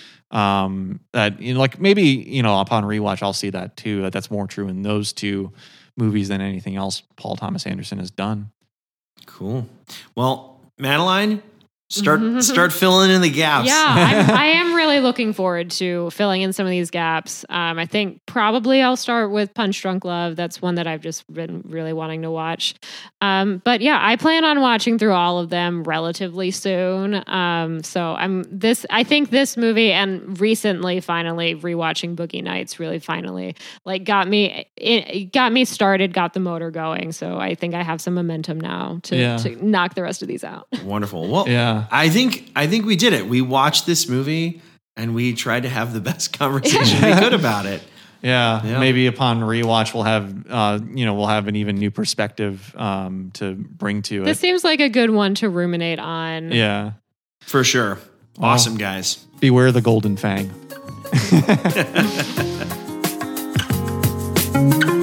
Um, that, you know, like maybe, you know, upon rewatch, I'll see that too, that that's more true in those two movies than anything else Paul Thomas Anderson has done. Cool. Well, Madeline, Start start filling in the gaps. Yeah, I'm, I am really looking forward to filling in some of these gaps. Um, I think probably I'll start with Punch Drunk Love. That's one that I've just been really wanting to watch. Um, but yeah, I plan on watching through all of them relatively soon. Um, so I'm this. I think this movie and recently, finally rewatching Boogie Nights really finally like got me. It got me started, got the motor going. So I think I have some momentum now to, Yeah. to knock the rest of these out. Wonderful. Well, Yeah. I think I think we did it. We watched this movie and we tried to have the best conversation we could about it. Yeah, Yeah. maybe upon rewatch we'll have, uh, you know, we'll have an even new perspective um, to bring to This it. seems like a good one to ruminate on. Yeah, For sure. Awesome, guys. beware the golden fang.